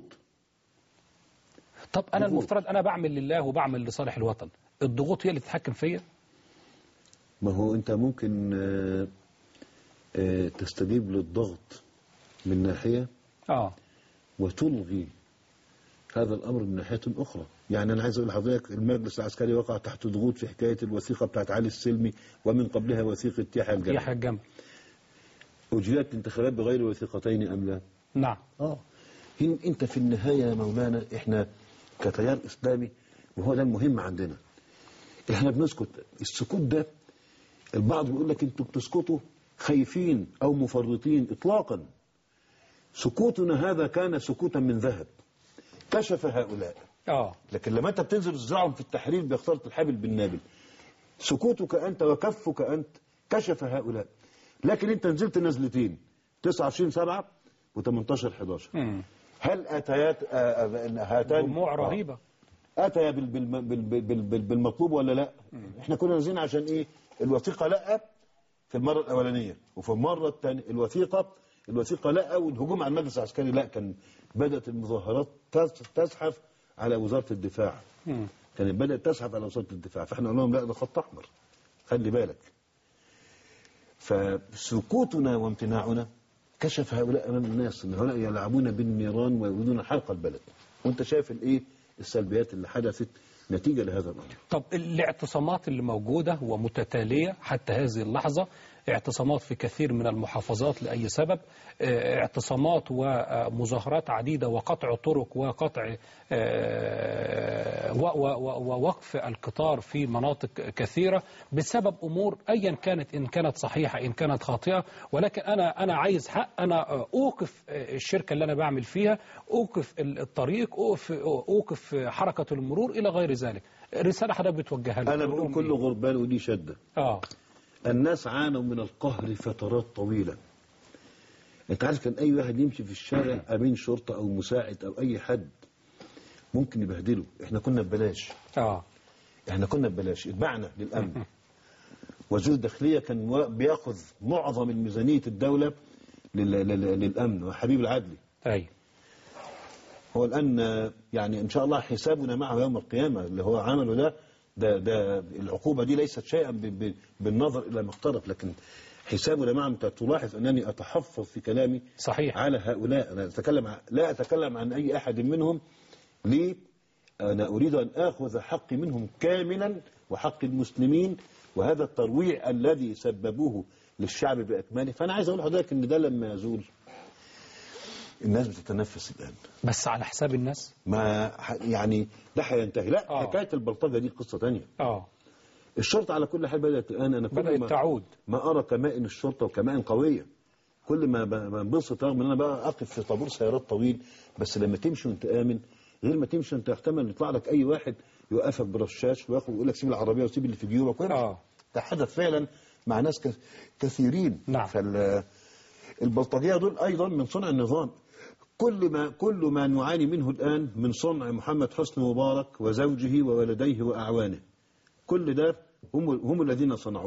طب انا المفترض انا بعمل لله وبعمل لصالح الوطن، الضغوط هي اللي تتحكم فيا؟ ما هو انت ممكن تستجيب للضغط من ناحية وتلغي هذا الأمر من ناحية أخرى. يعني أنا عايز أقول لحضرتك المجلس العسكري وقع تحت ضغوط في حكاية الوثيقة بتاعت علي السلمي ومن قبلها وثيقة يحيى الجمل. أجريت انتخابات بغير وثيقتين أم لا؟ نعم. أنت في النهاية يا مولانا إحنا كتيار إسلامي وهو ده المهم عندنا، إحنا بنسكت. السكوت ده البعض بيقول لك أنتوا بتسكتوا خايفين أو مفرطين، إطلاقا. سكوتنا هذا كان سكوتا من ذهب كشف هؤلاء. لكن لما أنت بتنزل تزرعهم في التحرير بيختار الحابل بالنابل. سكوتك أنت وكفك أنت كشف هؤلاء. لكن أنت نزلت نزلتين 29/7 و18/11. هل أتيات هاتان دموع رهيبة أتيا بالمطلوب ولا لا؟ احنا كنا نازلين عشان ايه؟ الوثيقة لا في المرة الأولانية، وفي المرة الثانية الوثيقة لا، والهجوم على المجلس العسكري لا. كان بدأت المظاهرات تزحف على وزارة الدفاع. كانت بدأت تزحف على وزارة الدفاع، فاحنا قلنا لهم لا ده خط أحمر خلي بالك. فسكوتنا وامتناعنا كشف هؤلاء أمام الناس ان هؤلاء يلعبون بالنيران ويريدون حرق البلد. وانت شايف الايه؟ السلبيات اللي حدثت نتيجة لهذا الأمر. طب الاعتصامات اللي موجودة ومتتالية حتى هذه اللحظة، اعتصامات في كثير من المحافظات لأي سبب، اعتصامات ومظاهرات عديدة وقطع طرق وقطع ووقف القطار في مناطق كثيرة بسبب أمور أيا كانت، إن كانت صحيحة إن كانت خاطئة. ولكن أنا عايز حق، أنا أوقف الشركة اللي أنا بعمل فيها، أوقف الطريق، أوقف حركة المرور إلى غير ذلك. رسالة حضرتك بتوجهها لي. أنا بقول كله غربان ودي شدة. الناس عانوا من القهر فترات طويلة. انت عارف كان اي واحد يمشي في الشارع امين شرطة او مساعد او اي حد ممكن يبهدله. احنا كنا ببلاش. احنا كنا ببلاش، اتبعنا للامن. وزير الداخلية كان بياخذ معظم الميزانية الدولة للامن، وحبيب العدلي. هو الان يعني ان شاء الله حسابنا معه يوم القيامة. اللي هو عمله ده العقوبة دي ليست شيئا بالنظر إلى ما اقترف، لكن حسابنا معهم. أنت تلاحظ أنني أتحفظ في كلامي صحيح على هؤلاء. أنا لا أتكلم عن أي أحد منهم. ليه؟ أنا أريد أن آخذ حقي منهم كاملا وحق المسلمين، وهذا الترويع الذي سببوه للشعب بأكمله. فأنا عايز أقول لحضرتك أن ده لما يزول الناس بتتنفس الآن، بس على حساب الناس. ما يعني ده هينتهي. لا حكاية البلطجة دي قصة تانية. الشرطة على كل حال بدأت الآن. أنا بدأت تعود. ما أرى كمائن الشرطة وكمائن قوية. كل ما بنبسط رغم أن أنا بقى أقف في طابور سيارات طويل، بس لما تمشي وأنت آمن غير ما تمشي أنت يحتمل يطلع لك أي واحد يوقفك برشاش ويقول لك سيب العربية وسيب اللي في جيوبك. ده حدث فعلا مع ناس كثيرين. فالبلطجية دول أيضا من صنع النظام. كل ما نعاني منه الآن من صنع محمد حسني مبارك وزوجه وولديه وأعوانه، كل ده هم الذين صنعوه.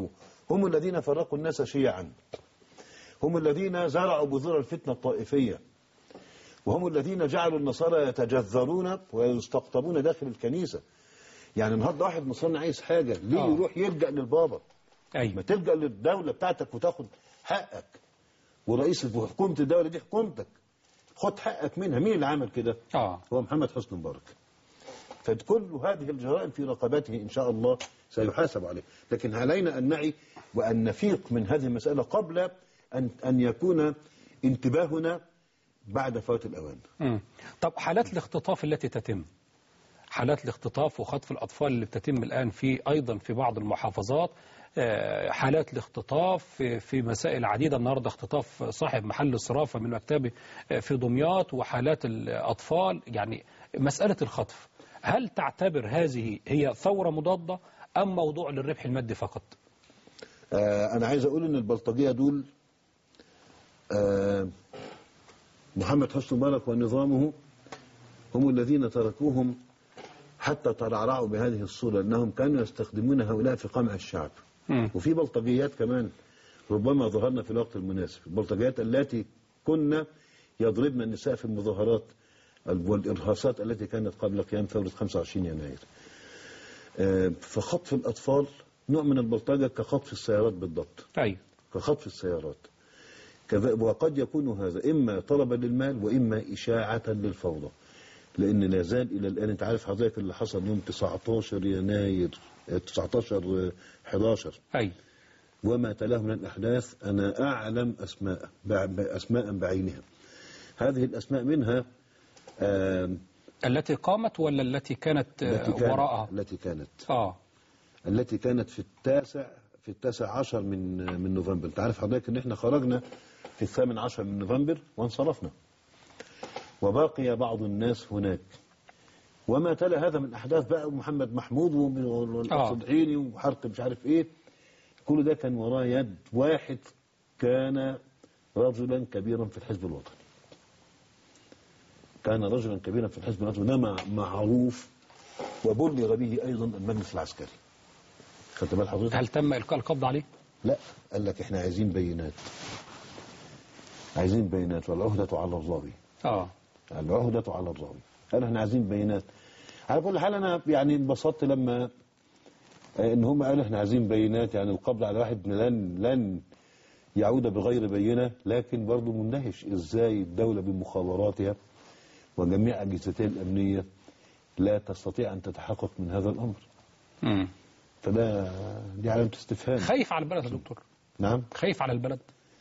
هم الذين فرقوا الناس شيعا، هم الذين زرعوا بذور الفتنة الطائفية، وهم الذين جعلوا النصارى يتجذرون ويستقطبون داخل الكنيسة. يعني النهارده واحد نصراني عايز حاجة ليه يروح يلجأ للبابا؟ ما تلجأ للدولة بتاعتك وتاخد حقك، ورئيس حكومة الدولة دي حكومتك، خد حقك منها. مين اللي عمل كده؟ هو محمد حسني مبارك. فكل هذه الجرائم في رقبته إن شاء الله سيحاسب عليه، لكن علينا أن نعي وأن نفيق من هذه المسألة قبل أن يكون انتباهنا بعد فوات الأوان. طب حالات الاختطاف التي تتم، حالات الاختطاف وخطف الأطفال اللي بتتم الآن أيضا في بعض المحافظات، حالات الاختطاف في مسائل عديدة. النهاردة اختطاف صاحب محل صرافة من مكتبه في دمياط، وحالات الأطفال. يعني مسألة الخطف، هل تعتبر هذه هي ثورة مضادة أم موضوع للربح المادي فقط؟ أنا عايز أقول إن البلطجية دول محمد حسني مبارك ونظامه هم الذين تركوهم حتى ترعرعوا بهذه الصورة، أنهم كانوا يستخدمون هؤلاء في قمع الشعب. وفي بلطجيات كمان ربما ظهرنا في الوقت المناسب، البلطجيات التي كنا يضربن النساء في المظاهرات والإرهاصات التي كانت قبل قيام ثورة 25 يناير. فخطف الأطفال نوع من البلطجة كخطف السيارات بالضبط. كخطف السيارات. وقد يكون هذا إما طلبا للمال وإما إشاعة للفوضى، لأن لا زال إلى الآن. أنت عارف حضرتك اللي حصل يوم 19 يناير 19/11 وما تلاه من الأحداث، أنا أعلم أسماء بعينها. هذه الأسماء منها التي قامت ولا التي كانت وراءها؟ التي كانت في التاسع عشر من نوفمبر. أنت عارف حضرتك إن إحنا خرجنا في 18 من نوفمبر وانصرفنا، وباقي بعض الناس هناك. وما تلا هذا من أحداث بقى، محمد محمود والصدحيني وحرق مش عارف إيه، كل ده كان وراه يد واحد كان رجلا كبيرا في الحزب الوطني. كان رجلا كبيرا في الحزب الوطني، ده معروف وبلغ به أيضا المجلس العسكري. خدت بال حضرتك؟ هل تم إلقاء القبض عليه؟ لا، قال لك إحنا عايزين بينات. عايزين بينات، والعهدة على الراوي. العهدة على الراوي. قال احنا عايزين بينات. على كل حال أنا يعني انبسطت لما إن هم قالوا احنا عايزين بينات، يعني القبض على واحد لن يعود بغير بينة، لكن برضه مندهش ازاي الدولة بمخابراتها وجميع أجهزتها الأمنية لا تستطيع أن تتحقق من هذا الأمر. دي علامة استفهام. خايف على البلد يا دكتور؟ نعم، خايف على البلد.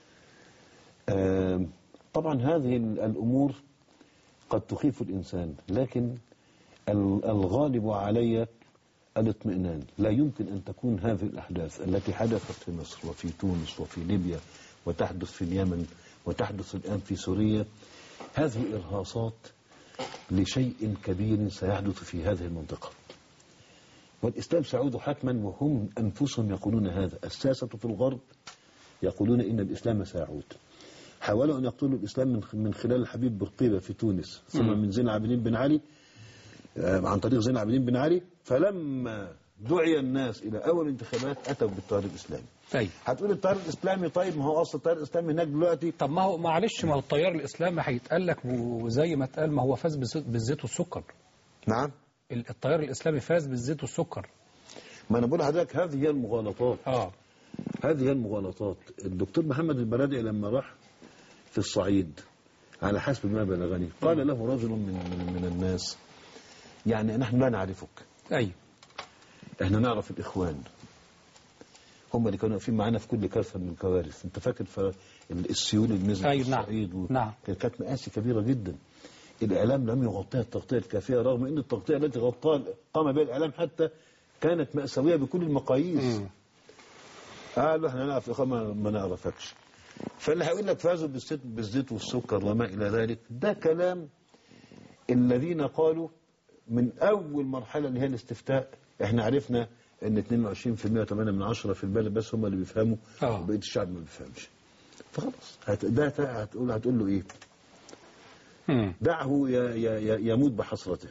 طبعا هذه الأمور قد تخيف الإنسان، لكن الغالب علي الاطمئنان. لا يمكن أن تكون هذه الأحداث التي حدثت في مصر وفي تونس وفي ليبيا وتحدث في اليمن وتحدث الآن في سوريا، هذه إرهاصات لشيء كبير سيحدث في هذه المنطقة. والإسلام سيعود حتما، وهم أنفسهم يقولون هذا. الساسة في الغرب يقولون إن الإسلام سيعود. حاولوا أن يقتلوا الإسلام من خلال الحبيب بورقيبة في تونس، ثم من زين العابدين بن علي، عن طريق زين العابدين بن علي. فلما دعي الناس إلى أول انتخابات أتوا بالتيار الإسلامي. هتقول التيار الإسلامي، طيب ما هو أصل التيار الإسلامي هناك دلوقتي. طب ما هو معلش، ما هو التيار الإسلامي هيتقال لك وزي ما اتقال، ما هو فاز بالزيت والسكر. نعم، التيار الإسلامي فاز بالزيت والسكر. ما أنا بقول لحضرتك هذه هي المغالطات. هذه هي المغالطات. الدكتور محمد البرادعي لما راح في الصعيد على حسب ما بلغني، قال له رجل من الناس: يعني نحن لا نعرفك. احنا نعرف الإخوان، هم اللي كانوا واقفين معانا في كل كارثة من الكوارث. انت فاكر السيول اللي نزلت في الصعيد؟ كانت مآسي كبيرة جدا. الإعلام لم يغطيها التغطية الكافية، رغم أن التغطية التي قام بها الإعلام حتى كانت مأساوية بكل المقاييس. قالوا احنا نعرف الإخوان ما نعرفكش. فاللي هيقول لك فازوا بالزيت والسكر وما إلى ذلك، ده كلام الذين قالوا من أول مرحلة اللي هي الاستفتاء احنا عرفنا ان 22% و8% في البلد بس هم اللي بيفهموا، وبقية الشعب ما بيفهمش. فخلاص هتقول له ايه؟ دعه يموت بحسرته.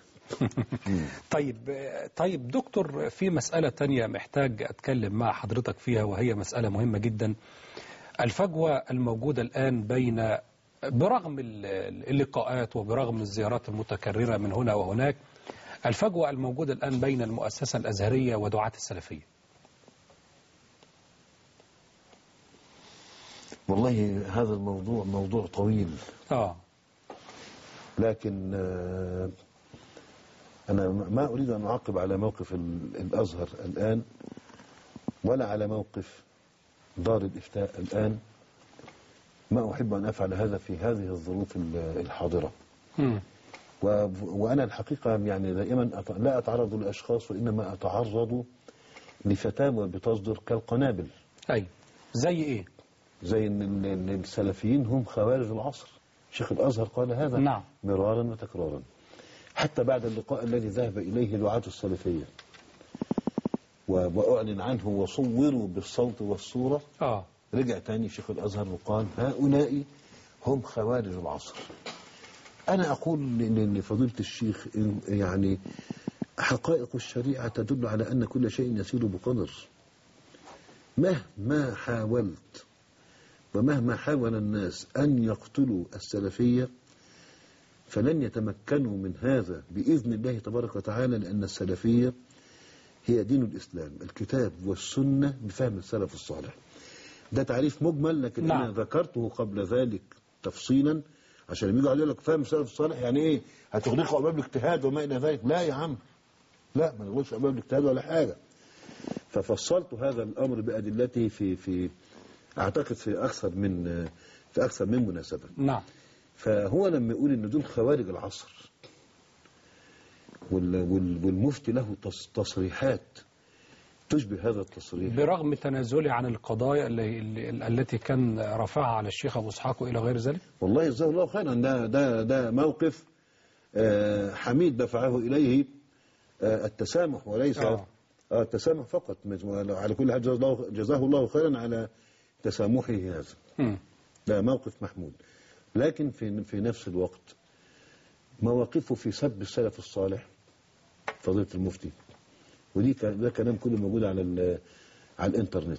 طيب دكتور، في مسألة تانية محتاج أتكلم مع حضرتك فيها، وهي مسألة مهمة جدا. الفجوة الموجودة الآن بين، برغم اللقاءات وبرغم الزيارات المتكررة من هنا وهناك، الفجوة الموجودة الآن بين المؤسسة الأزهرية ودعاة السلفية. والله هذا الموضوع موضوع طويل. لكن أنا ما أريد أن أعقب على موقف الأزهر الآن، ولا على موقف دار الإفتاء الآن. ما أحب أن أفعل هذا في هذه الظروف الحاضرة. وأنا الحقيقة يعني دائما لا أتعرض لأشخاص، وإنما أتعرض لفتاوى بتصدر كالقنابل. زي إيه؟ زي إن السلفيين هم خوارج العصر. شيخ الأزهر قال هذا. نعم. مرارا وتكرارا، حتى بعد اللقاء الذي ذهب إليه دعاة السلفية وأعلن عنه وصوروا بالصوت والصورة. رجع تاني شيخ الأزهر وقال هؤلاء هم خوارج العصر. أنا أقول لفضيلة الشيخ يعني حقائق الشريعة تدل على أن كل شيء يسير بقدر. مهما حاولت ومهما حاول الناس أن يقتلوا السلفية فلن يتمكنوا من هذا بإذن الله تبارك وتعالى، لأن السلفية هي دين الإسلام، الكتاب والسنة بفهم السلف الصالح. ده تعريف مجمل، لكن أنا ذكرته قبل ذلك تفصيلا عشان يجوا يقول لك فهم السلف الصالح يعني إيه؟ هتغلقوا أبواب الاجتهاد وما إلى ذلك. لا يا عم، لا، ما نغلقش أبواب الاجتهاد ولا حاجة. ففصلت هذا الأمر بأدلته في أعتقد في أكثر من مناسبة. نعم. فهو لما يقول إن دول خوارج العصر، والمفتي له تصريحات تشبه هذا التصريح، برغم تنازله عن القضايا التي كان رفعها على الشيخ أبو إسحاق وإلى غير ذلك. والله جزاه الله خيرا. ده موقف حميد دفعه إليه التسامح، وليس التسامح فقط. على كل حال جزاه الله خيرا على تسامحه هذا. ده موقف محمود. لكن في نفس الوقت مواقفه في سب السلف الصالح فضيلة المفتي، ده كلام كله موجود على الانترنت.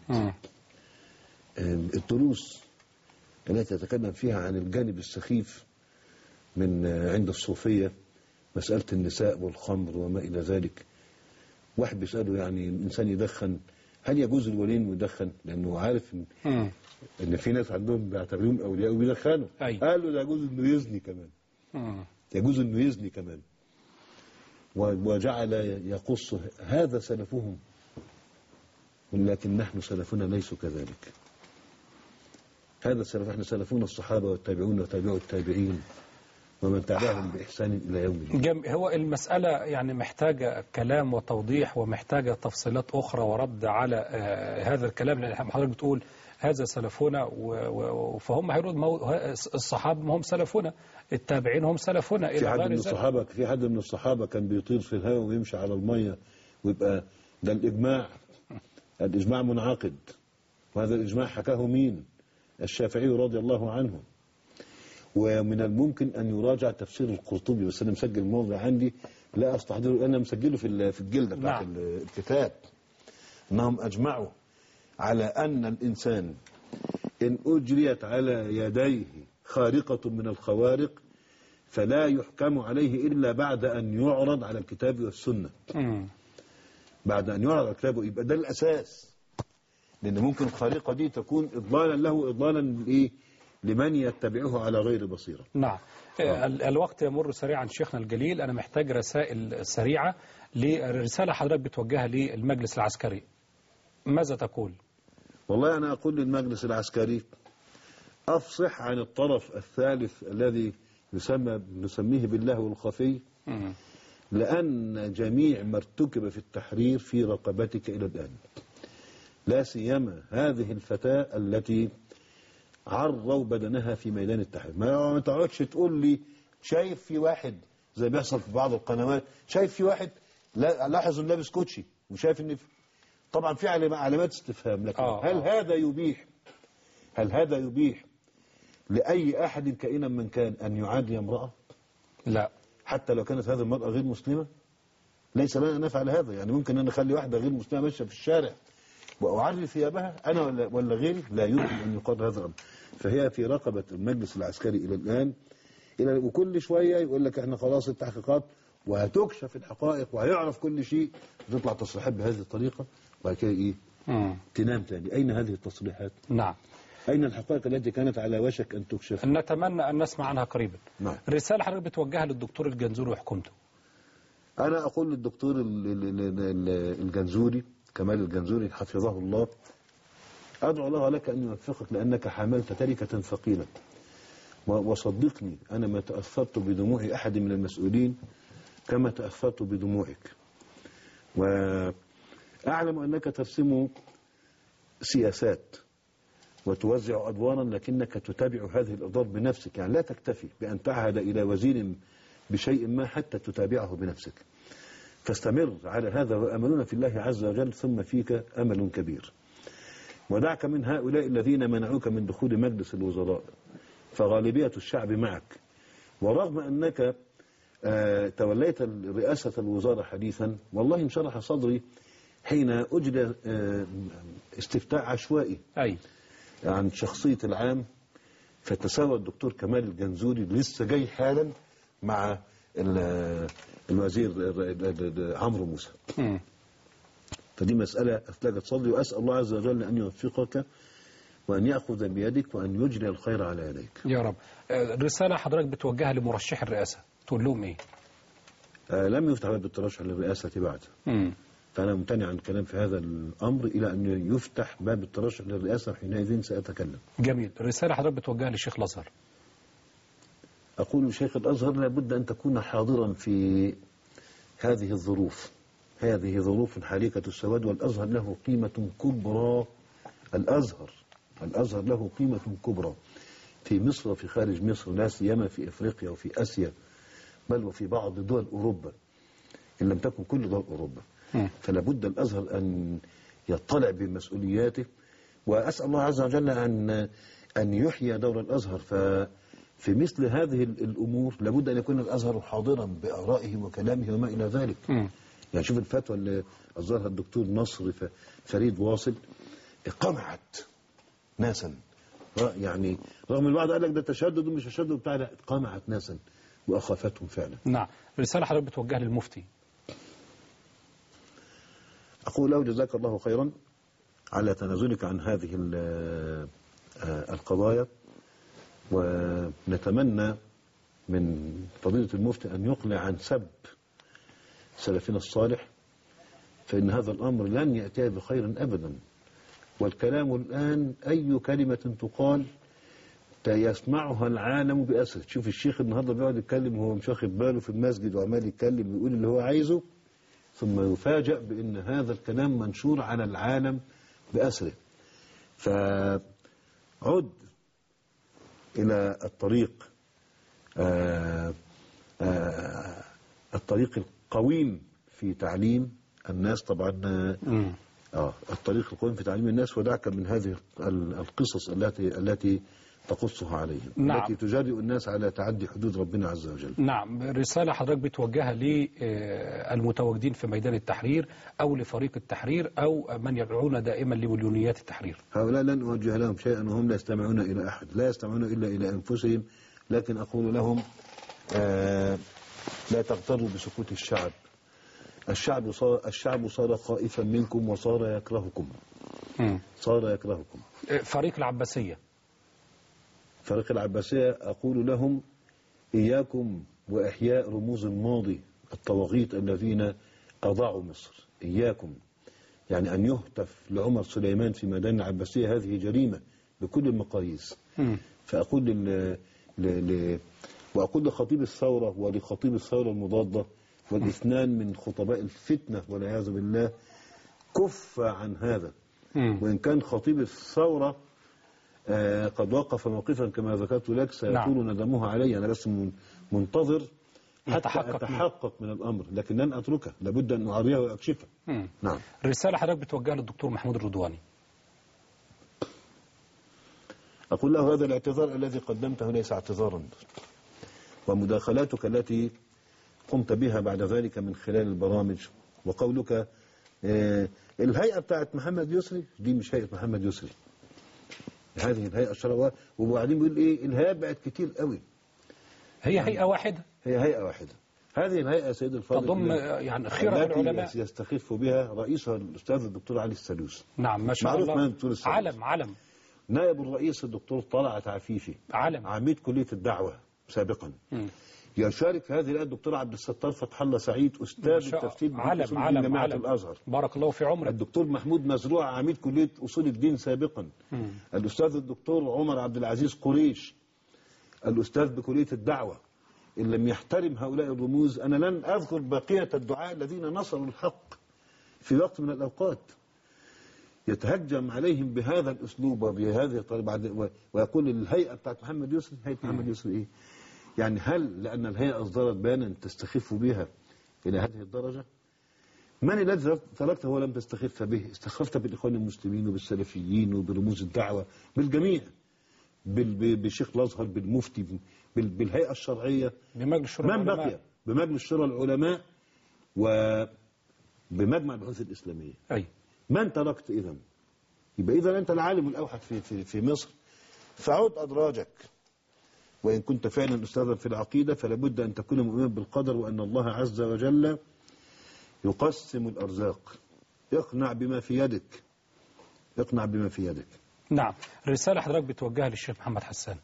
الدروس التي يتكلم فيها عن الجانب السخيف من عند الصوفية، مسألة النساء والخمر وما إلى ذلك. واحد بيسأله يعني الإنسان يدخن، هل يجوز الولين ويدخن؟ لأنه عارف إن في ناس عندهم بيعتبرون أولياء وبيدخنوا. قال له يجوز إنه يزني كمان. يجوز إنه يزني كمان. وجعل يقص هذا سلفهم، ولكن نحن سلفنا ليسوا كذلك. هذا السلف، احنا سلفون الصحابة والتابعون وتابعوا التابعين ومن تبعهم بإحسان إلى يوم الدين. هو المسألة يعني محتاجة كلام وتوضيح، ومحتاجة تفصيلات أخرى ورد على هذا الكلام، لأن حضرتك بتقول هذا سلفنا، فهم هيقولوا الصحابة ما هم سلفنا، التابعين هم سلفنا إلى غير ذلك. في حد من الصحابة كان بيطير في الهواء ويمشي على المية، ويبقى ده الإجماع منعقد. وهذا الإجماع حكاه مين؟ الشافعي رضي الله عنه. ومن الممكن أن يراجع تفسير القرطبي، بس أنا مسجل الموضوع عندي لا أستحضره، أنا مسجله في الجلدة بتاعت الكتاب، أنهم أجمعوا على أن الإنسان إن أجريت على يديه خارقة من الخوارق فلا يحكم عليه إلا بعد أن يعرض على الكتاب والسنة. بعد أن يعرض على الكتاب، يبقى ده الأساس، لأن ممكن الخارقة دي تكون إضلالا له، إضلالا لمن يتبعه على غير بصيرة. نعم. الوقت يمر سريعا شيخنا الجليل، أنا محتاج رسائل سريعة. لرسالة حضرتك بتوجهها للمجلس العسكري، ماذا تقول؟ والله أنا أقول للمجلس العسكري أفصح عن الطرف الثالث الذي نسميه باللهو الخفي، لأن جميع ما ارتكب في التحرير في رقبتك إلى الآن، لا سيما هذه الفتاة التي عروا بدنها في ميدان التحرير. ما تقعدش تقول لي شايف في واحد زي بيحصل في بعض القنوات، شايف في واحد لاحظ انه لابس كوتشي، وشايف ان طبعا في علامات استفهام، لكن هل هذا يبيح لأي أحد كائنا من كان أن يعادي امرأة؟ لا. حتى لو كانت هذه المرأة غير مسلمة ليس لنا أن نفعل هذا. يعني ممكن أن نخلي واحدة غير مسلمة ماشية في الشارع وأعري ثيابها أنا ولا غيري، لا يمكن أن يقر هذا الأمر. فهي في رقبة المجلس العسكري إلى الآن، وكل شوية يقول لك احنا خلاص التحقيقات وهتكشف الحقائق وهيعرف كل شيء، تطلع تصريحات بهذه الطريقة وبعد كده ايه؟ تنام تاني. أين هذه التصريحات؟ نعم. أين الحقائق التي كانت على وشك أن تكشف؟ نتمنى أن نسمع عنها قريبا. نعم. رسالة حضرتك بتوجهها للدكتور الجنزوري وحكومته. أنا أقول للدكتور الجنزوري كمال الجنزوري حفظه الله، أدعو الله لك أن يوفقك لأنك حملت تركة ثقيلة، وصدقني أنا ما تأثرت بدموع أحد من المسؤولين كما تأثرت بدموعك، وأعلم أنك ترسم سياسات وتوزع أدوارا لكنك تتابع هذه الأدوار بنفسك. يعني لا تكتفي بأن تعهد إلى وزير بشيء ما حتى تتابعه بنفسك، فاستمر على هذا وأملنا في الله عز وجل ثم فيك أمل كبير. ودعك من هؤلاء الذين منعوك من دخول مجلس الوزراء، فغالبية الشعب معك، ورغم أنك توليت رئاسة الوزارة حديثا والله انشرح صدري حين أجري استفتاء عشوائي عن شخصية العام، فتساوى الدكتور كمال الجنزوري لسه جاي حالا مع الوزير عمرو موسى. فدي مسألة أثلجت صدري، وأسأل الله عز وجل أن يوفقك وأن يأخذ بيدك وأن يجري الخير على يديك يا رب. رسالة حضرتك بتوجهها لمرشح الرئاسة تقول لهم إيه؟ لم يفتح باب الترشح للرئاسة بعد. فأنا ممتنع عن الكلام في هذا الأمر إلى أن يفتح باب الترشح للرئاسة، وحينئذ سأتكلم. جميل. رسالة حضرتك بتوجهها للشيخ الأزهر. أقول لشيخ الأزهر لابد أن تكون حاضرا في هذه الظروف. هذه ظروف حريكة السواد، والأزهر له قيمة كبرى. الأزهر له قيمة كبرى في مصر وفي خارج مصر، لا سيما في إفريقيا وفي آسيا، بل وفي بعض دول أوروبا إن لم تكن كل دول أوروبا. فلا بد الأزهر أن يطلع بمسؤولياته، وأسأل الله عز وجل أن يحيي دور الأزهر. ففي مثل هذه الأمور لابد أن يكون الأزهر حاضرا بآرائه وكلامه وما إلى ذلك. يعني شوف الفتوى اللي أصدرها الدكتور نصر فريد واصل، قمعت ناسا. يعني رغم البعض قال لك ده تشدد ومش تشدد بتاع، لا، قمعت ناسا وأخافتهم فعلا. نعم. رسالة حضرتك بتوجهها للمفتي. أقول له جزاك الله خيرا على تنازلك عن هذه القضايا، ونتمنى من فضيلة المفتي أن يقلع عن سب سلفنا الصالح، فإن هذا الأمر لن يأتي بخير أبدا. والكلام الآن أي كلمة تقال يسمعها العالم بأسره. شوف الشيخ النهارده بيقعد يتكلم وهو مش واخد باله في المسجد وعمال يتكلم ويقول اللي هو عايزه، ثم يفاجأ بأن هذا الكلام منشور على العالم بأسره. فعد إلى الطريق القويم في تعليم الناس. طبعا الطريق القويم في تعليم الناس، ودعك من هذه القصص التي تقصها عليهم. نعم. التي تجرئ الناس على تعدي حدود ربنا عز وجل. نعم. رسالة حضرتك بتوجهها للمتواجدين في ميدان التحرير أو لفريق التحرير أو من يدعون دائما لمليونيات التحرير. هؤلاء لن أوجه لهم شيئا وهم لا يستمعون إلى أحد، لا يستمعون إلا إلى أنفسهم. لكن أقول لهم لا تغتروا بسكوت الشعب. الشعب صار خائفا منكم وصار يكرهكم. صار يكرهكم. فريق العباسية أقول لهم إياكم وإحياء رموز الماضي الطواغيت الذين أضاعوا مصر. إياكم، يعني أن يهتف لعمر سليمان في ميدان العباسية هذه جريمة بكل المقاييس. فأقول وأقول لخطيب الثورة ولخطيب الثورة المضادة والاثنان من خطباء الفتنة والعياذ بالله، كف عن هذا. وإن كان خطيب الثورة قد وقف موقفا كما ذكرت لك سيطول ندمه علي، أنا بس منتظر حتى أتحقق من الأمر، لكن لن أتركه، لابد أن أعريه وأكشفه. نعم. رسالة حضرتك بتوجهها للدكتور محمود الرضواني. أقول له هذا الاعتذار الذي قدمته ليس اعتذارا، ومداخلاتك التي قمت بها بعد ذلك من خلال البرامج، وقولك الهيئة بتاعت محمد يسري دي مش هيئة محمد يسري، هذه الهيئة الشرعية. وبعدين بيقول ايه الهيئات بقت كتير قوي، هي هيئة واحدة، هي هيئة واحدة. هذه الهيئة سيد الفاضل تضم يعني خيرة العلماء التي يستخف بها رئيسها الأستاذ الدكتور علي السلوس. نعم ما شاء الله، معروف الدكتور السلوس. علم. نائب الرئيس الدكتور طلعت عفيفي، عميد كلية الدعوة سابقا. يشارك هذه الآن الدكتور عبد الستار فتح الله سعيد أستاذ التفسير في جامعة الأزهر، بارك الله في عمرك. الدكتور محمود مزروع عميد كلية أصول الدين سابقا. الأستاذ الدكتور عمر عبد العزيز قريش الأستاذ بكلية الدعوة. إن لم يحترم هؤلاء الرموز أنا لن أذكر بقية الدعاء الذين نصروا الحق في وقت من الأوقات. يتهجم عليهم بهذا الأسلوب وبهذه الطريقة، ويقول الهيئة بتاعت محمد يسري، هيئة محمد يسري إيه؟ يعني هل لأن الهيئة أصدرت بيانا تستخف بها إلى هذه الدرجة؟ من الذي تركته ولم تستخف به؟ استخفت بالإخوان المسلمين وبالسلفيين وبرموز الدعوة بالجميع، بالشيخ الأزهر، بالمفتي، بالهيئة الشرعية، بمجلس شورى من العلماء، بقي بمجلس شورى العلماء وبمجمع البحوث الإسلامية. من تركت إذن؟ يبقى إذن أنت العالم الأوحد في مصر، فعود أدراجك. وإن كنت فعلا أستاذا في العقيدة فلا بد أن تكون مؤمنا بالقدر وأن الله عز وجل يقسم الأرزاق. اقنع بما في يدك، اقنع بما في يدك. نعم. رسالة حضرتك بتوجهها للشيخ محمد حسان.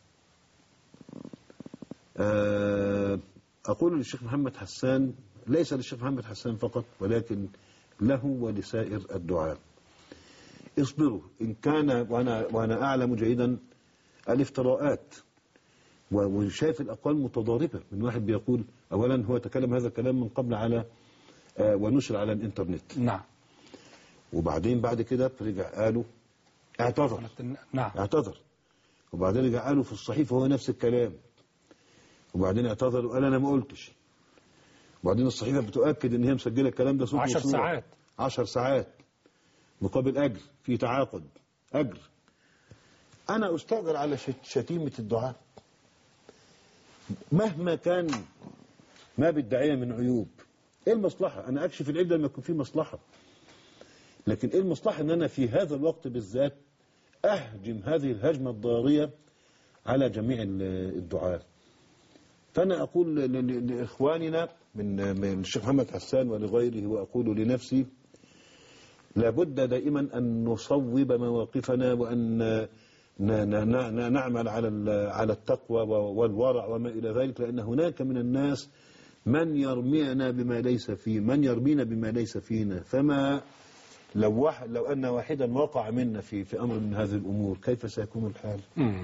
أقول للشيخ محمد حسان، ليس للشيخ محمد حسان فقط ولكن له ولسائر الدعاء، اصبروا. إن كان وأنا أعلم جيدا الافتراءات وشايف الأقوال متضاربة، من واحد بيقول أولا هو تكلم هذا الكلام من قبل على ونشر على الإنترنت. نعم. وبعدين بعد كده رجع قالوا اعتذر. نعم. اعتذر. وبعدين رجع قالوا في الصحيفة هو نفس الكلام. وبعدين اعتذر وقال أنا ما قلتش. وبعدين الصحيفة بتؤكد إن هي مسجلة الكلام ده صوت 10 ساعات 10 ساعات مقابل أجر، في تعاقد أجر. أنا أستأجر على شتيمة الدعاء مهما كان ما بالداعية من عيوب. إيه المصلحة؟ أنا أكشف العيب لما يكون فيه مصلحة، لكن إيه المصلحة إن أنا في هذا الوقت بالذات أهجم هذه الهجمة الضارية على جميع الدعاء؟ فأنا أقول لإخواننا من الشيخ محمد حسان ولغيره، وأقول لنفسي لابد دائما أن نصوب مواقفنا وأن نعمل على التقوى والورع وما إلى ذلك، لأن هناك من الناس من يرمينا بما ليس فيه، من يرمينا بما ليس فينا. فما لو أن واحدا وقع منا في أمر من هذه الأمور كيف سيكون الحال؟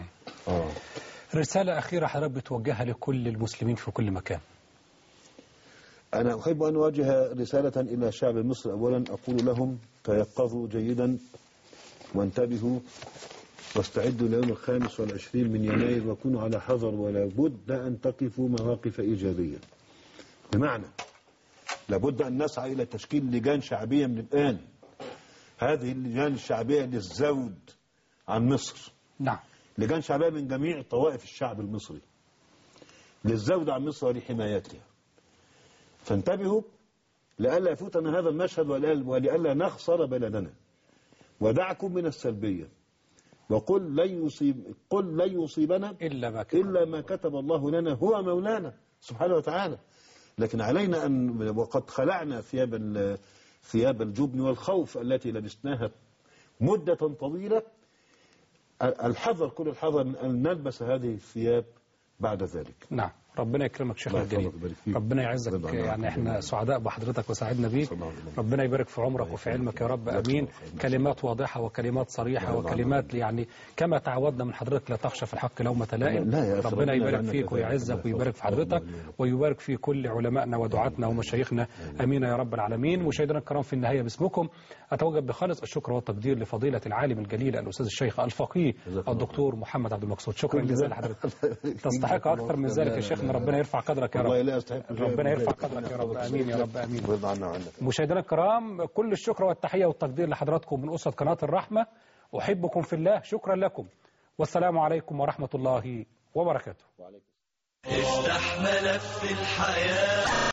رسالة أخيرة حضرتك بتوجهها لكل المسلمين في كل مكان. أنا أحب أن أوجه رسالة إلى شعب مصر. أولا أقول لهم تيقظوا جيدا وانتبهوا واستعدوا ليوم 25 من يناير وكونوا على حذر، ولا بد أن تقفوا مواقف إيجابية. بمعنى لابد أن نسعى إلى تشكيل لجان شعبية من الآن. هذه اللجان الشعبية للزود عن مصر. نعم. لجان شعبية من جميع طوائف الشعب المصري للزود عن مصر ولحمايتها. فانتبهوا لئلا يفوتنا هذا المشهد ولئلا نخسر بلدنا. ودعكم من السلبية وقل لن يصيبنا إلا ما كتب الله لنا هو مولانا سبحانه وتعالى. لكن علينا أن وقد خلعنا ثياب الجبن والخوف التي لبسناها مدة طويلة. الحذر كل الحذر من أن نلبس هذه الثياب بعد ذلك. نعم. ربنا يكرمك شيخنا الجليل، ربنا يعزك. يعني احنا سعداء بحضرتك وسعدنا بيك. ربنا يبارك في عمرك وفي علمك يا رب. امين. كلمات واضحة وكلمات صريحة وكلمات يعني كما تعودنا من حضرتك لا تخشى في الحق لومة لائم. ربنا يبارك فيك ويعزك ويبارك في حضرتك ويبارك في كل علمائنا ودعاتنا ومشايخنا. امين يا رب العالمين. مشاهدينا الكرام في النهاية باسمكم اتوجه بخالص الشكر والتقدير لفضيلة العالم الجليل الاستاذ الشيخ الفقيه الدكتور محمد عبد المقصود. شكرا جزيلا لحضرتك. تستحق اكثر من ذلك يا شيخنا. ربنا يرفع قدرك يا رب. ربنا يرفع قدرك يا رب. امين يا رب. امين. مشاهدينا الكرام كل الشكر والتحيه والتقدير لحضراتكم من اسره قناه الرحمه. احبكم في الله. شكرا لكم والسلام عليكم ورحمه الله وبركاته. ملف الحياة.